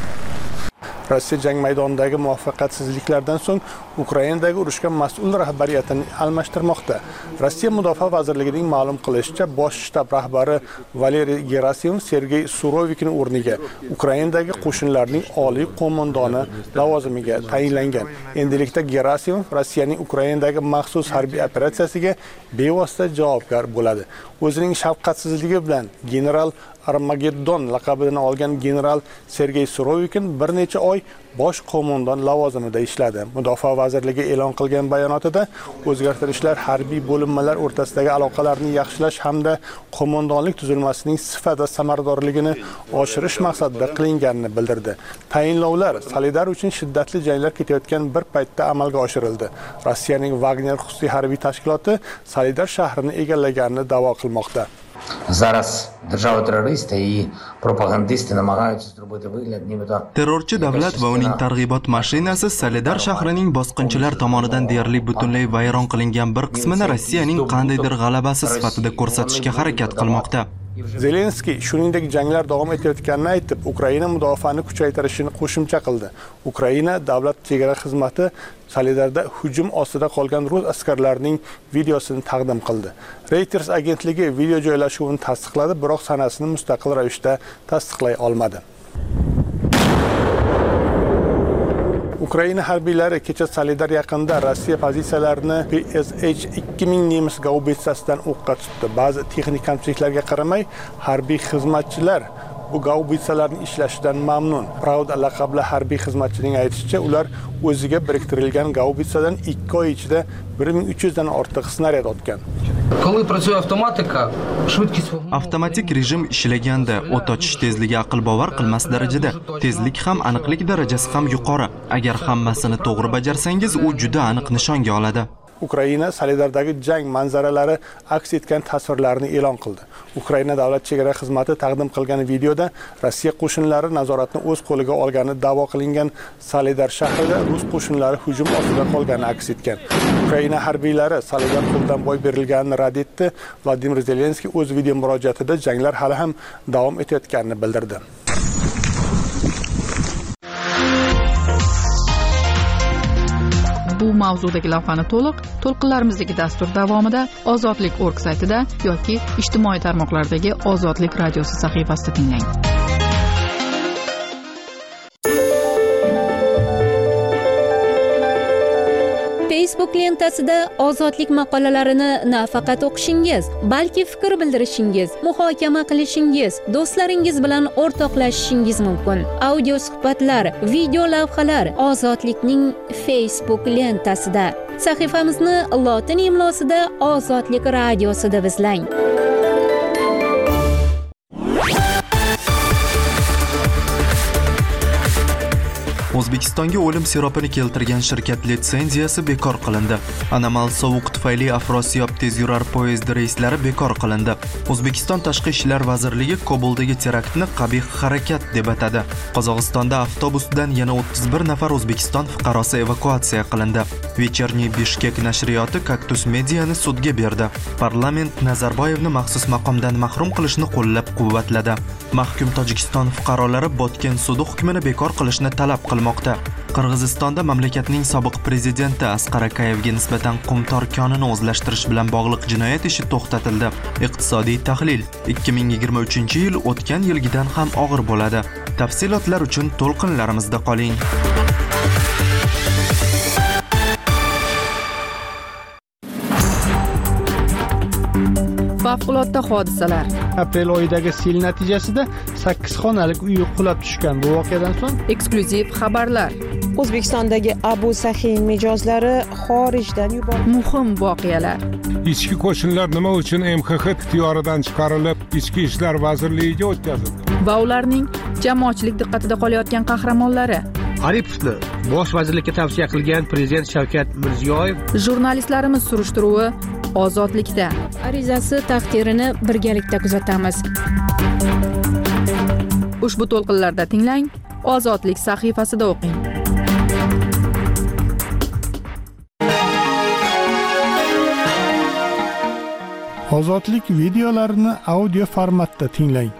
Rossiya jang maydonidagi muvaffaqiyatsizliklardan so'ng Ukrainadagi urushga mas'ul rahbariyatini almashtirmoqda. Rossiya Mudofaa vazirligining ma'lum qilishicha, bosh shtab rahbari Valeriy Gerasimov Sergey Surovikning o'rniga Ukrainadagi qo'shinlarning oliy qo'mondoni lavozimiga tayinlangan. Endilikda Gerasimov Rossiyaning Ukrainadagi maxsus harbiy operatsiyasiga bevosita javobgar bo'ladi. O'zining shafqatsizligi bilan general Armageddon laqabini olgan general Sergey Surovikin bir necha oy bosh qo'mondon lavozimida ishladi. Mudofaa vazirligi e'lon qilgan bayonotida o'zgartirishlar harbiy bo'linmalar o'rtasidagi aloqalarni yaxshilash hamda qo'mondonlik tuzilmasining sifat va samaradorligini oshirish maqsadida qilinganini bildirdi. Tayinlovlar Solidar uchun shiddatli janglar ketayotgan bir paytda amalga oshirildi. Rossiyaning Wagner xususiy harbiy tashkiloti Solidar shahrini egallaganini da'vo qilmoqda. Зараз держава-терористи і пропагандисти намагаються зробити вигляд, нібито terrorchi davlat va uning targ'ibot mashinasi Solidar shahrining bosqinchilar tomonidan deyarli butunlay vayron qilingan bir qismini Rossiyaning qandaydir g'alabasi sifatida ko'rsatishga harakat qilmoqda. Zelenskiy shuningdek janglar davom etayotganini aytib, Ukraina mudofaani kuchaytirishini qo'shimcha qildi. Ukraina davlat chegara xizmati Solidarda hujum ostida qolgan rus askarlarining videosini taqdim qildi. Reuters agentligi video joylashuvini tasdiqladi, biroq sanasini mustaqil ravishda tasdiqlay olmadi. Ukraina harbiylari kecha Solidar yaqinida Rossiya pozitsiyalarini P S H ikki ming nemis gaubitsasidan o'qqa tutdi. Ba'zi texnik kamchiliklarga qaramay, harbiy xizmatchilar bu gaubitsalarning ishlashidan mamnun. Pravda laqabli harbiy xizmatchining aytishicha, ular o'ziga biriktirilgan gaubitsadan ikki oy ichida bir ming uch yuz dan ortiq snaryad otgan. Коли працює автоматика, швидкість Avtomatik rejim ishlaganda o't ochish tezligi aql bovar qilmas darajada, tezlik ham aniqlik darajasi ham yuqori. Agar hammasini to'g'ri bajarsangiz, u juda aniq nishonga oladi. Ukraina Solidardagi jang manzaralari aks etgan tasvirlarni e'lon qildi. Ukraina davlat chegara xizmati taqdim qilgan videoda Rossiya qo'shinlari nazoratni o'z qo'liga olgani da'vo qilingan Solidar shahrida rus qo'shinlari hujum ostida qolgani aks etgan. Ukraina harbiylari Solidar qo'ldan boy berilganini rad etdi. Vladimir Zelenskiy o'z video murojaatida janglar hali ham davom etayotganini bildirdi. Bu mavzudagi lavhani to'liq to'lqinlarimizdagi dastur davomida ozodlik nokta org saytida yoki ijtimoiy tarmoqlardagi Ozodlik radiosi sahifasida tinglang. Facebook lentasida ozodlik maqolalarini nafaqat o'qishingiz, balki fikr bildirishingiz, muhokama qilishingiz, do'stlaringiz bilan o'rtoqlashishingiz mumkin. Audio suhbatlar, video lavhalar Ozodlikning Facebook lentasida. Sahifamizni lotin imlosida Ozodlik radiosi deb izlang. O'zbekistonga o'lim siropini keltirgan shirkat litsenziyasi bekor qilindi. Anomal sovuq tufayli Afrosiyob tezyurar poyezd reyslari bekor qilindi. O'zbekiston Tashqi ishlar vazirligi Kobuldagi teraktni qabih harakat deb atadi. Qozog'istonda avtobusdan yana o'ttiz bir nafar O'zbekiston fuqarosi evakuatsiya qilindi. Вечерний Bishkek nashriyoti Kaktus Mediani sudga berdi. Parlament Nazarboyevni maxsus maqomdan mahrum qilishni qo'llab-quvvatladi. Mahkum Tojikiston fuqarolari Botken sudi hukmini bekor qilishni talab qilmoqda. Qirg'izistonda mamlakatning sobiq prezidenti Asqar Akayevga nisbatan qumtor konini o'zlashtirish bilan bog'liq jinoyat ishi to'xtatildi. Iqtisodiy tahlil: ikki ming yigirma uchinchi yil o'tgan yilgidan ham og'ir bo'ladi. Tafsilotlar uchun to'lqinlarimizda qoling. Favqulodda hodisalar. Aprel oyidagi sel natijasida sakkiz xonalik uy qulab tushgan. Bu voqeadan so'ng eksklyuziv xabarlar. O'zbekistondagi Abu Sahiy mijozlari xorijdan yuborildi. Muhim voqealar. Ichki qo'shinlar nima uchun M X X ixtiyoridan chiqarilib, Ichki ishlar vazirligiga o'tkazildi? Va ularning jamoatchilik diqqatida qolayotgan qahramonlari. Aripovni bosh vazirlikka tavsiya qilgan prezident Shavkat Mirziyoyev. Jurnalistlarimiz surishtiruvi Ozodlikda. Arizasi taqdirini birgalikda kuzatamiz. Ushbu to'lqinlarda tinglang, Ozodlik sahifasida o'qing. Ozodlik videolarini audio formatda tinglang.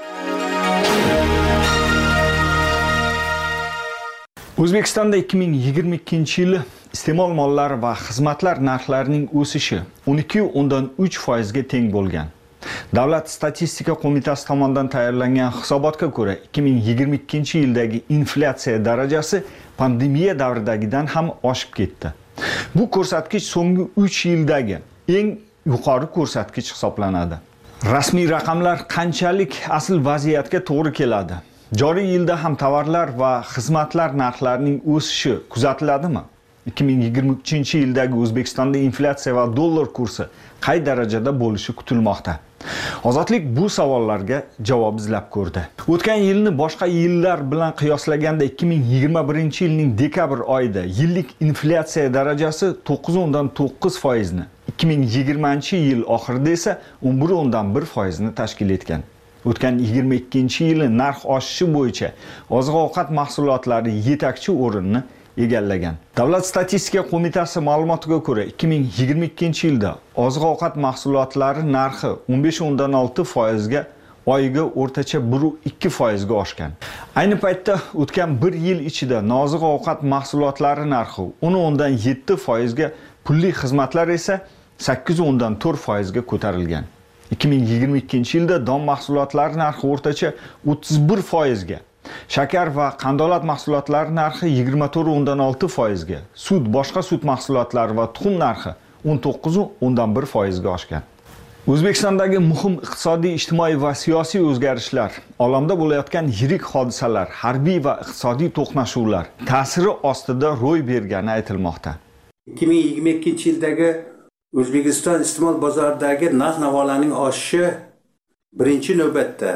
O'zbekistonda ikki ming yigirma ikkinchi yili iste'mol mollari va xizmatlar narxlarining o'sishi o'n ikki nuqta o'ndan uch foiz ga teng bo'lgan. Davlat statistika qo'mitasi tomonidan tayyorlangan hisobotga ko'ra, ikki ming yigirma ikkinchi yildagi inflyatsiya darajasi pandemiya davridagidan ham oshib ketdi. Bu ko'rsatkich so'nggi uch yildagi eng yuqori ko'rsatkich hisoblanadi. Rasmiy raqamlar qanchalik asl vaziyatga to'g'ri keladi? Joriy yilda ham tovarlar va xizmatlar narxlarining o'sishi kuzatiladimi? ikki ming yigirma uchinchi yildagi O'zbekistonda inflyatsiya va dollar kursi qay darajada bo'lishi kutilmoqda? Ozodlik bu savollarga javob izlab ko'rdi. O'tgan yilni boshqa yillar bilan qiyoslaganda ikki ming yigirma birinchi yilning dekabr oyida yillik inflyatsiya darajasi to'qqiz nuqta o'ndan to'qqiz foiz ni, ikki ming yigirmanchi yil oxirida esa o'n bir nuqta o'ndan bir foiz ni tashkil etgan. O'tgan yigirma ikkinchi yili narx oshishi bo'yicha oziq-ovqat mahsulotlari yetakchi o'rinni egallagan. Davlat statistika qo'mitasi ma'lumotiga ko'ra, ikki ming yigirma ikkinchi yilda oziq-ovqat mahsulotlari narxi o'n besh nuqta o'ndan olti foiz ga, oyiga o'rtacha bir nuqta ikki foiz ga oshgan. Ayni paytda o'tgan bir yil ichida nozik ovqat mahsulotlari narxi o'n nuqta o'ndan yetti foiz ga, pulli xizmatlar esa sakkiz nuqta o'ndan to'rt foiz ga ko'tarilgan. ikki ming yigirma ikkinchi yilda don mahsulotlari narxi o'rtacha o'ttiz bir foiz ga, shakar va qandolat mahsulotlari narxi yigirma to'rt nuqta o'ndan olti foiz ga, sut, boshqa sut mahsulotlari va tuxum narxi o'n to'qqiz nuqta o'ndan bir foiz ga oshgan. O'zbekistondagi muhim iqtisodiy, ijtimoiy va siyosiy o'zgarishlar, olamda bo'layotgan yirik hodisalar, harbiy va iqtisodiy to'qnashuvlar ta'siri ostida ro'y bergani aytilmoqda. ikki ming yigirma ikkinchi yildagi O'zbekiston iste'mol bozoridagi narx-navolarning oshishi birinchi navbatda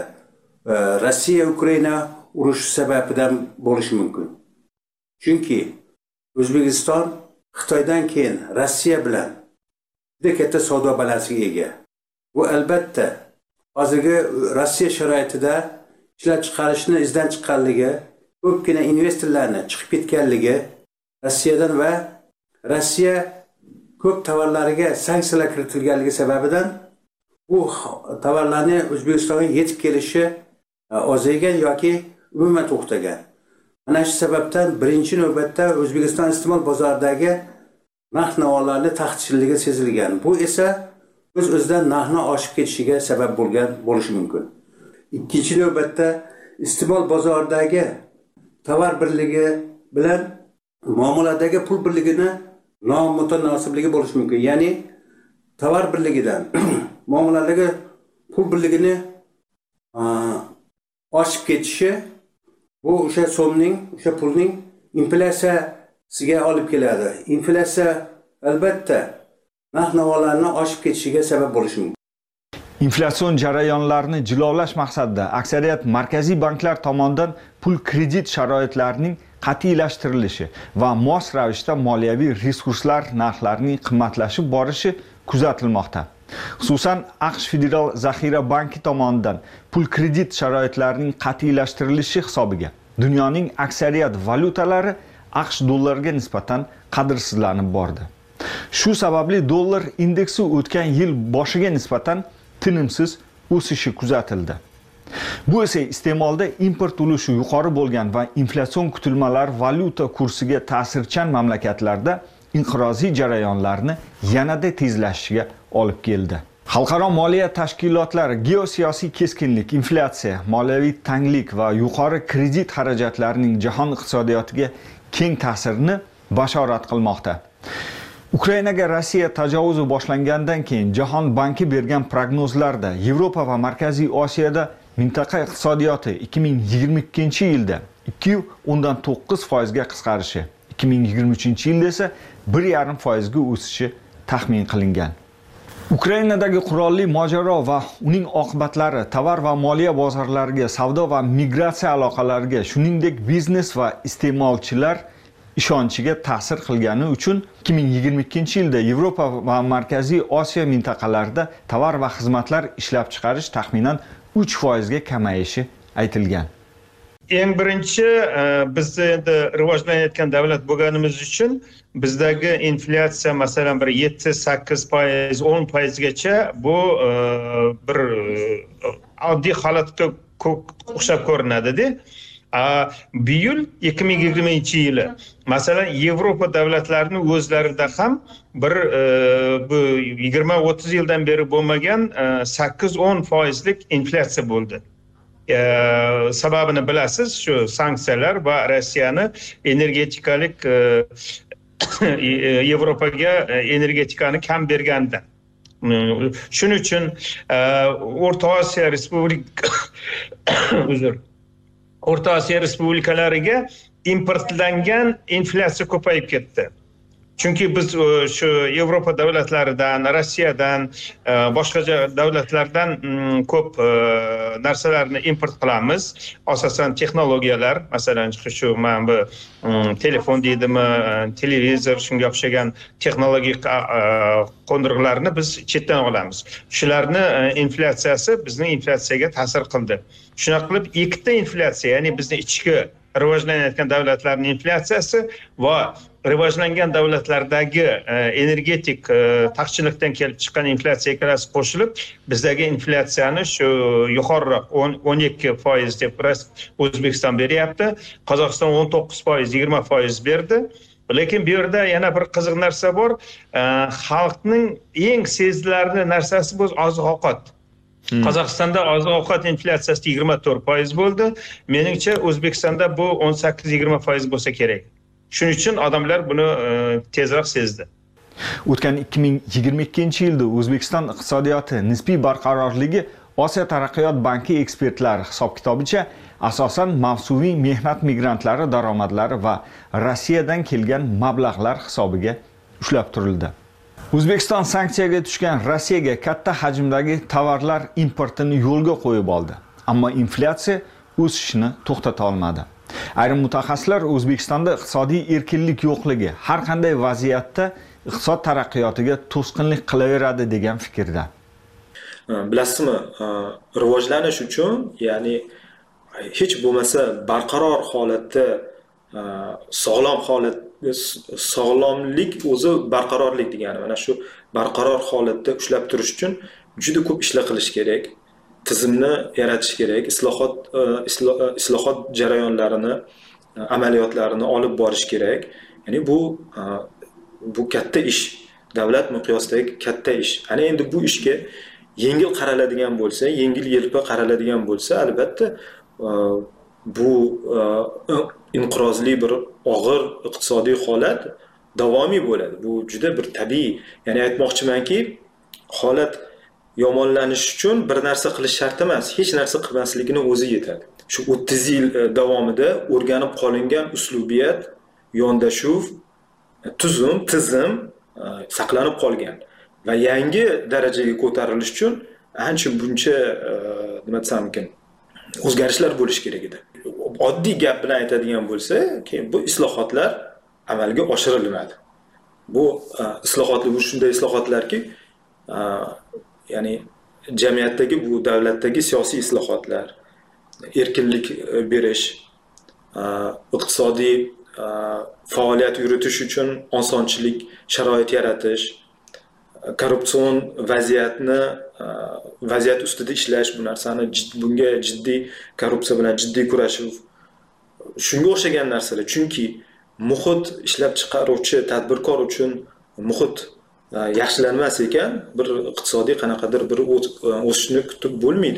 Rossiya-Ukraina urushi sababidan bo'lishi mumkin. Chunki O'zbekiston Xitoydan keyin Rossiya bilan juda katta savdo balansiga ega. Bu albatta hozirgi Rossiya sharoitida ishlab chiqarishni izdan chiqqanligi, ko'pgina investorlarni chiqib ketganligi Rossiyadan va Rossiya ko'p tovarlariga sanksiyalar kiritilganligi sababidan bu tovarlarning O'zbekistonga yetib kelishi ozaygan yoki umuman to'xtagan. Mana shu sababdan birinchi navbatda O'zbekiston iste'mol bozoridagi narx-navolarni taxtchiligi sezilgan. Bu esa o'z o'zidan narxni oshib ketishiga sabab bo'lgan bo'lishi mumkin. Ikkinchi navbatda iste'mol bozoridagi tovar birligi bilan muomaladagi pul birligini nomutanosiblik bo'lishi mumkin. Ya'ni tovar birligidan muomaladagi pul birligini oshib ketishi bu o'sha so'mning, o'sha pulning inflyatsiyasiga olib keladi. Inflyatsiya albatta narx-navolarni oshib ketishiga sabab bo'lishi mumkin. Inflyatsion jarayonlarini jilolash maqsadida aksariyat markaziy banklar tomonidan pul kredit sharoitlarining qat'iylashtirilishi va mos ravishda moliyaviy resurslar narxlarining qimmatlashib borishi kuzatilmoqda. Xususan, AQSh Federal zaxira banki tomonidan pul kredit sharoitlarining qat'iylashtirilishi hisobiga dunyoning aksariyat valyutalari AQSh dollariga nisbatan qadrsizlanib bordi. Shu sababli dollar indeksi o'tgan yil boshiga nisbatan tinimsiz o'sishi kuzatildi. Bu esa iste'molda import ulushi yuqori bo'lgan va inflyatsion kutilmalar valyuta kursiga ta'sirchan mamlakatlarda inqiroziy jarayonlarni yanada tezlashishiga olib keldi. Xalqaro moliya tashkilotlari geosiyosiy keskinlik, inflyatsiya, moliyaviy tanglik va yuqori kredit xarajatlarining jahon iqtisodiyotiga keng ta'sirini bashorat qilmoqda. Ukrainaga Rossiya tajovuzi boshlangandan keyin Jahon banki bergan prognozlarda Yevropa va Markaziy Osiyoda mintaqa iqtisodiyoti ikki ming yigirma ikkinchi yilda ikki nuqta o'ndan to'qqiz foizga qisqarishi, ikki ming yigirma uchinchi yilda esa bir yarim foizga o'sishi taxmin qilingan. Ukrainadagi qurolli mojaro va uning oqibatlari tovar va moliya bozorlariga, savdo va migratsiya aloqalariga, shuningdek biznes va iste'molchilar ishonchiga ta'sir qilgani uchun ikki ming yigirma ikkinchi yilda Yevropa va Markaziy Osiyo mintaqalarida tovar va xizmatlar ishlab chiqarish taxminan uch foizga kamayishi aytilgan. Eng birinchi biz endi rivojlanayotgan davlat bo'lganimiz uchun bizdagi inflyatsiya masalan bir yetti sakkiz foiz, o'n foizgacha bu bir oddiy holatga o'xshab ko'rinadi-da. Bu yil ikki ming yigirmanchi yili masalan Yevropa davlatlarining o'zlarida ham bir bu yigirma o'ttiz yildan beri bo'lmagan sakkiz o'n foizlik inflyatsiya bo'ldi. Sababini bilasiz, shu sanksiyalar va Rossiyani energetikalik Yevropaga energetikani kam berganda. Shuning uchun O'rta Osiyo Respublika uzr O'rta Osiyo respublikalariga importlangan inflyatsiya ko'payib ketdi. Chunki biz shu Yevropa davlatlaridan, Rossiyadan, boshqa davlatlardan ko'p narsalarni import qilamiz. Asosan texnologiyalar, masalan, shu mana bu telefon deydimi, televizor, shunga o'xshagan texnologik qo'ndirg'ularni biz chetdan olamiz. Shularni inflyatsiyasi bizning inflyatsiyaga ta'sir qildi. Shuna qilib ikkita inflyatsiya, ya'ni bizning ichki rivojlanayotgan davlatlarning inflyatsiyasi va rivojlangan davlatlardagi energetik taqchillikdan kelib chiqqan inflyatsiya ikkalasi qo'shilib bizdagi inflyatsiyani shu yuqoriroq o'n ikki foiz deb O'zbekiston beryapti. Qozog'iston o'n to'qqiz foiz, yigirma foiz berdi. Lekin bu yerda yana bir qiziq narsa bor. Xalqning eng sezilarli narsasi bu oziq-ovqat. Qozog'istonda oziq-ovqat inflyatsiyasi yigirma to'rt foiz bo'ldi. Meningcha O'zbekistonda bu o'n sakkiz yigirma foiz bo'lsa kerak. Shuning uchun odamlar buni tezroq sezdi. O'tgan ikki ming yigirma ikkinchi yilda O'zbekiston iqtisodiyoti nisbiy barqarorligi Osiyo taraqqiyot banki ekspertlari hisob-kitobicha asosan mavsumiy mehnat migrantlari daromadlari va Rossiyadan kelgan mablag'lar hisobiga ushlab turildi. O'zbekiston sanksiyaga tushgan Rossiyaga katta hajmdagi tovarlar importini yo'lga qo'yib oldi. Ammo inflyatsiya o'sishni to'xtata olmadi. Ayrim mutaxassislar O'zbekistonda iqtisodiy erkinlik yo'qligi har qanday vaziyatda iqtisod taraqqiyotiga to'sqinlik qilaveradi degan fikrda. Bilasizmi, rivojlanish uchun, ya'ni hech bo'lmasa barqaror holatda sog'lom holat sog'lomlik o'zi barqarorlik degani. Mana shu barqaror holatda ushlab turish uchun juda ko'p ishlar qilish kerak. Tizimni yaratish kerak, islohot islohot jarayonlarini, amaliyotlarini olib borish kerak. Ya'ni bu bu katta ish, davlat miqyosidagi katta ish. Ana endi bu ishga yengil qaraladigan bo'lsa, yengil-yelpi qaraladigan bo'lsa, albatta bu inqirozli bir og'ir iqtisodiy holat davomiy bo'ladi. Bu juda bir tabiiy. Ya'ni aytmoqchimanki, holat yomonlanish uchun bir narsa qilish shart emas, hech narsa qilmasligini o'zi yetadi. Shu o'ttiz yil davomida o'rganib qolingan uslubiyat, yondashuv, tuzum, tizim saqlanib qolgan va yangi darajaga ko'tarilish uchun ancha buncha nima desam mumkin, o'zgarishlar bo'lish kerak edi. Oddiy gap bilan aytadigan bo'lsa, keyin bu islohotlar amalga oshirilmadi. Bu islohotlar bu shunday islohotlarki, ya'ni jamiyatdagi bu davlatdagi siyosiy islohotlar, erkinlik berish, iqtisodiy faoliyat yuritish uchun osonchilik sharoit yaratish, korrupsion vaziyatni vaziyat ustida ishlash, bu narsani bunga jiddiy korrupsiya bilan jiddiy kurashuv, shunga o'xshagan narsalar. Chunki muhit ishlab chiqaruvchi tadbirkor uchun muhit yaxshilanmas ekan, bir iqtisodiy qanaqadir bir o'sishni kutib bo'lmaydi.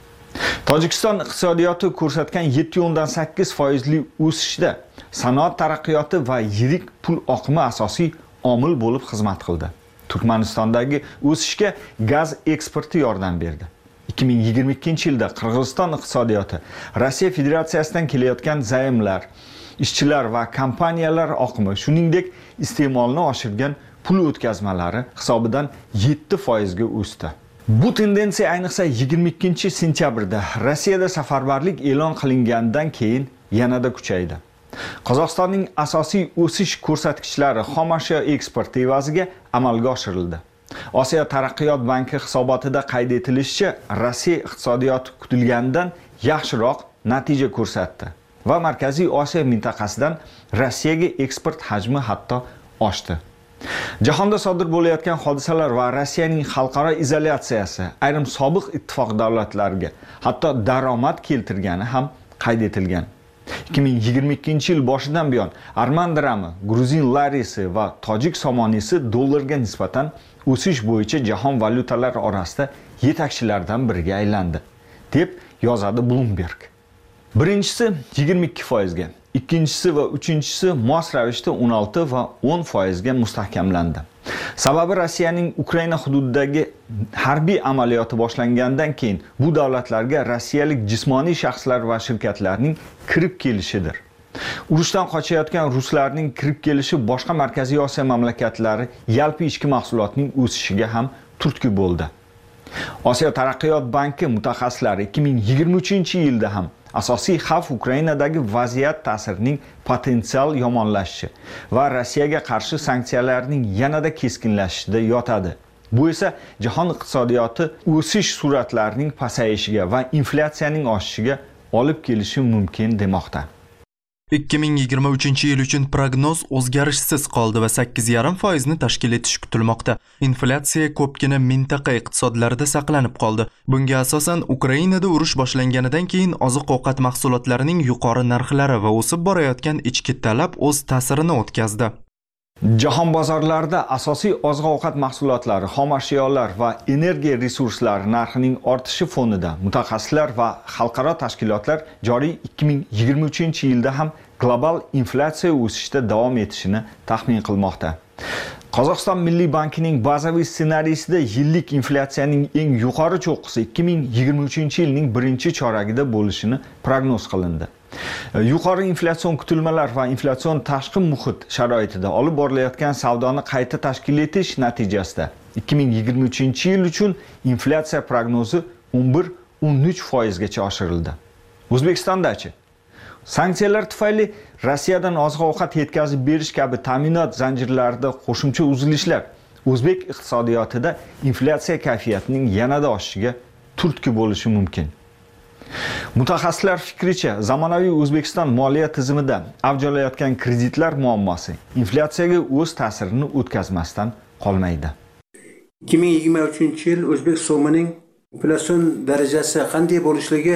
Tojikiston iqtisodiyoti ko'rsatgan yetti o'ndan sakkiz foizli o'sishda sanoat taraqqiyoti va yirik pul oqimi asosiy omil bo'lib xizmat qildi. Turkmanistondagi o'sishga gaz eksporti yordam berdi. ikki ming yigirma ikkinchi yilda Qirg'iziston iqtisodiyoti Rossiya Federatsiyasidan kelayotgan zaymlar, ishchilar va kompaniyalar oqimi, shuningdek iste'molni oshirgan pul o'tkazmalari hisobidan yetti foizga o'sdi. Bu tendensiya ayniqsa yigirma ikkinchi sentyabrda Rossiyada safarbarlik e'lon qilingandan keyin yanada kuchaydi. Qozog'istonning asosiy o'sish ko'rsatkichlari xom ashyo eksporti evaziga amalga oshirildi. Osiyo taraqqiyot banki hisobotida qayd etilishicha, Rossiya iqtisodiyoti kutilgandan yaxshiroq natija ko'rsatdi va Markaziy Osiyo mintaqasidan Rossiyaga eksport hajmi hatto oshdi. Jahonda sodir bo'layotgan hodisalar va Rossiyaning xalqaro izolyatsiyasi ayrim sobiq ittifoq davlatlariga hatto daromad keltirgani ham qayd etilgan. ikki ming yigirma ikkinchi yil boshidan buyon arman dirami, gruzin larisi va tojik somonisi dollarga nisbatan o'sish bo'yicha jahon valyutalari orasida yetakchilardan biriga aylandi, deb yozadi Bloomberg. Birinchisi yigirma ikki foizga, ikkinchisi va uchinchisi mos ravishda o'n olti va o'n foizga mustahkamlandi. Sababi Rossiyaning Ukraina hududidagi harbiy amaliyoti boshlangandan keyin bu davlatlarga rossiyalik jismoniy shaxslar va shirkatlarning kirib kelishidir. Urushdan qochayotgan ruslarning kirib kelishi boshqa Markaziy Osiyo mamlakatlari yalpi ichki mahsulotning o'sishiga ham turtki bo'ldi. Osiyo taraqqiyot banki mutaxassislari ikki ming yigirma uchinchi yilda ham asosiy xavf Ukrainadagi vaziyat ta'sirining potensial yomonlashishi va Rossiyaga qarshi sanksiyalarning yanada keskinlashishida yotadi. Bu esa jahon iqtisodiyoti o'sish sur'atlarining pasayishiga va inflyatsiyaning oshishiga olib kelishi mumkin demoqda. ikki ming yigirma uchinchi yil uchun prognoz o'zgarishsiz qoldi va sakkiz yarim foizni tashkil etishi kutilmoqda. Inflyatsiya ko'pgina mintaqa iqtisodlarida saqlanib qoldi. Bunga asosan Ukrainada urush boshlanganidan keyin oziq-ovqat mahsulotlarining yuqori narxlari va o'sib borayotgan ichki talab o'z ta'sirini o'tkazdi. Jahon bozorlarida asosiy oziq-ovqat mahsulotlari, xom ashyolar va energiya resurslari narxining ortishi fonida mutaxassislar va xalqaro tashkilotlar joriy ikki ming yigirma uchinchi yilda ham global inflyatsiya o'sishda davom etishini taxmin qilmoqda. Qozog'iston Milliy bankining bazaviy ssenariysida yillik inflyatsiyaning eng yuqori cho'qqisi ikki ming yigirma uchinchi yilning birinchi choragida bo'lishini prognoz qilindi. Yuqori inflyatsion kutilmalar va inflyatsion tashqi muhit sharoitida olib borilayotgan savdoni qayta tashkil etish natijasida ikki ming yigirma uchinchi yil uchun inflyatsiya prognozi o'n bir o'n uch foizgacha oshirildi. O'zbekistondachi sanksiyalar tufayli Rossiyadan oziq-ovqat yetkazib berish kabi ta'minot zanjirlarida qo'shimcha uzilishlar o'zbek iqtisodiyotida inflyatsiya kayfiyatining yanada oshishiga turtki bo'lishi mumkin. Mutaxassislar fikricha, zamonaviy O'zbekiston moliya tizimida avj olayotgan kreditlar muammosi inflyatsiyaga o'z ta'sirini o'tkazmasdan qolmaydi. ikki ming yigirma uchinchi yil o'zbek so'mining inflyatsion darajasi qanday bo'lishligi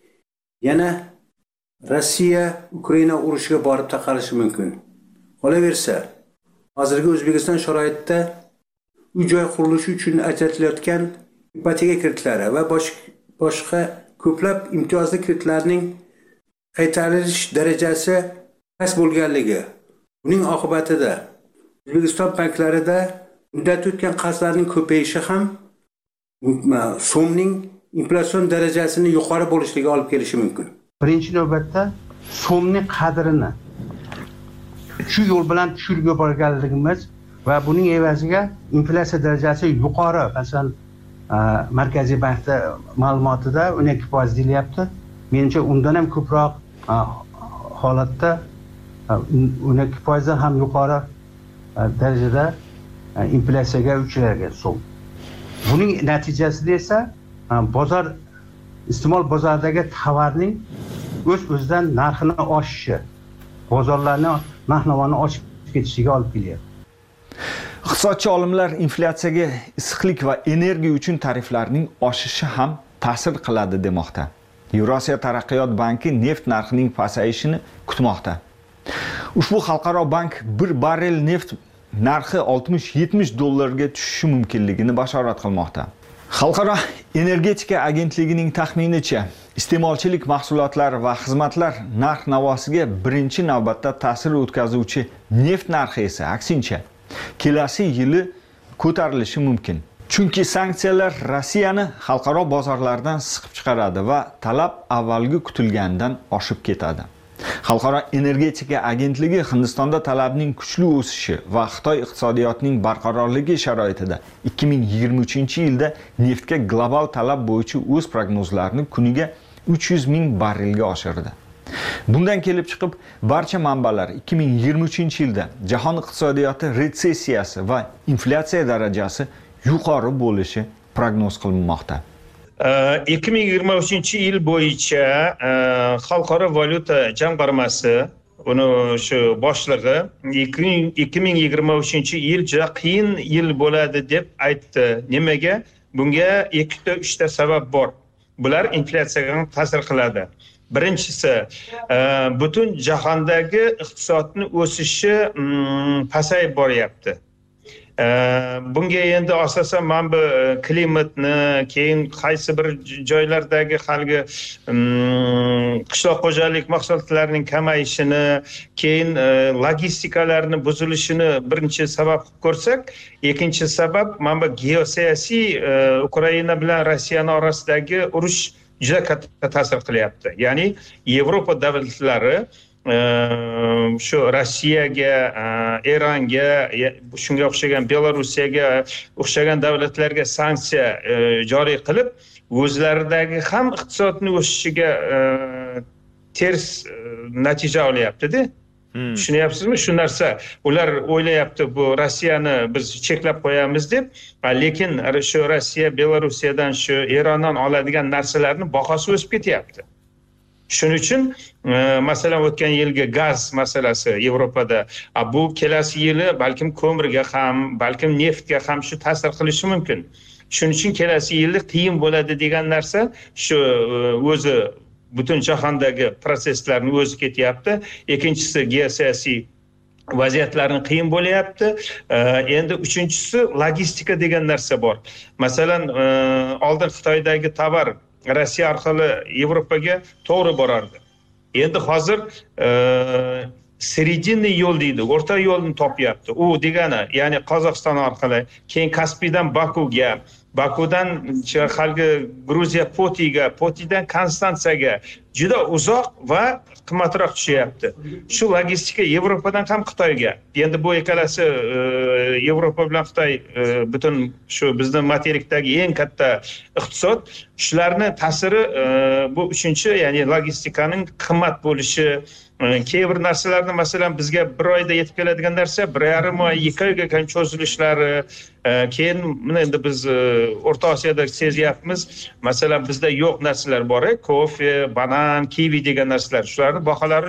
yana Rossiya Ukraina urushiga borib taqalishi mumkin. Qolaversa, hozirgi O'zbekiston sharoitida uy joy qurilishi uchun ajratilayotgan ipoteka kreditlari va boshqa ko'plab imtiyozli kreditlarning qaytarilish darajasi past bo'lganligi, buning oqibatida O'zbekiston banklarida muddatli o'tgan qarzlarning ko'payishi ham so'mning inflyatsion darajasini yuqori bo'lishiga olib kelishi mumkin. Birinchi navbatda so'mning qadrini shu yo'l bilan tushirib yuborganligimiz va buning evaziga inflyatsiya darajasi yuqori, masalan, Markaziy bankda ma'lumotida o'n ikki foiz deyilyapti. Menimcha undan ham ko'proq holatda o'n ikki foizdan ham yuqori darajada inflyatsiyaga uchragan so'm. Buning natijasida esa bozor iste'mol bozoridagi tovarning o'z-o'zidan narxini oshishi, bozorlarning narx-navoni oshib ketishiga olib kelyapti. Iqtisodchi olimlar inflyatsiyaga issiqlik va energiya uchun tariflarning oshishi ham ta'sir qiladi demoqda. Yevrosiyo taraqqiyot banki neft narxining pasayishini kutmoqda. Ushbu xalqaro bank bir barrel neft narxi oltmish yetmish dollarga tushishi mumkinligini bashorat qilmoqda. Xalqaro energetika agentligining taxminicha, iste'molchilik mahsulotlari va xizmatlar narx-navosiga birinchi navbatda ta'sir o'tkazuvchi neft narxi esa aksincha kelasi yili ko'tarilishi mumkin. Chunki sanksiyalar Rossiyani xalqaro bozorlardan siqib chiqaradi va talab avvalgi kutilgandan oshib ketadi. Xalqaro energetika agentligi Hindistonda talabning kuchli o'sishi va Xitoy iqtisodiyotining barqarorligi sharoitida ikki ming yigirma uchinchi yilda neftga global talab bo'yicha o'z prognozlarini kuniga uch yuz ming barrelga oshirdi. Bundan kelib chiqib, barcha manbalar ikki ming yigirma uchinchi yilda jahon iqtisodiyoti retsessiyasi va inflyatsiya darajasi yuqori bo'lishi prognoz qilinmoqda. ikki ming yigirma uchinchi yil bo'yicha Xalqaro valyuta jamg'armasi uni shu boshlig'i ikki ming yigirma uchinchi yil juda qiyin yil bo'ladi deb aytdi. Nimaga? Bunga ikkita uchta sabab bor. Bular inflyatsiyaga ta'sir qiladi. Birinchisi, butun jahondagi iqtisodning o'sishi pasayib boryapti. Bunga endi asosan men bu klimatni, keyin qaysi bir joylardagi halgi qishloq xo'jalik mahsulotlarining kamayishini, keyin logistikalarning buzilishini birinchi sabab qilib ko'rsak, ikkinchi sabab men bu geosiyosiy Ukraina bilan Rossiya orasidagi urush juda katta ta'sir qilyapti. Ya'ni Yevropa davlatlari shu Rossiyaga, Eronga, shunga o'xshagan Belorussiyaga o'xshagan davlatlarga sanksiya joriy qilib, o'zlaridagi ham iqtisodning o'sishiga ters natija olyapti-da. Tushunyapsizmi? Shu narsa ular o'ylayapti, bu Rossiyani biz cheklab qo'yamiz deb, lekin shu Rossiya, Belorussiyadan, shu Erondan oladigan narsalarning bahosi o'sib ketyapti. Shuning uchun masalan o'tgan yilgi gaz masalasi Yevropada, bu kelasi yili balkim ko'mirga ham, balkim neftga ham shu ta'sir qilishi mumkin. Shuning uchun kelasi yilda qiyin bo'ladi degan narsa shu o'zi butun jahondagi proseslarni o'zi ketyapti. Ikkinchisi geosiyosiy vaziyatlarning qiyin bo'lyapti. Endi uchinchisi logistika degan narsa bor. Masalan, oldin Xitoydagi tovar Rossiya orqali Yevropaga to'g'ri borardi. Endi hozir seredinniy yo'l deydi, o'rta yo'lni topyapti. U degani, ya'ni Qozog'iston orqali, keyin Kaspiydan Bakuga, Bakudan halgi Gruziya Potiga, Potidan Konstantsiyaga juda uzoq va qimmatroq tushyapti. Shu logistika Yevropadan ham Xitoyga. Endi bu ikkalasi Yevropa bilan Xitoy butun shu bizning materikdagi eng katta iqtisod, shularning ta'siri bu uchinchi, ya'ni logistikaning qimmat bo'lishi, keyin bir narsalarni masalan bizga bir oyda yetib keladigan narsa bir yarim oy, ikki oyga ham cho'zilishlari, keyin mana endi biz O'rta Osiyoda sezyapmiz. Masalan bizda yo'q narsalar bor, kofe, banan, kivi degan narsalar. Shularning baholari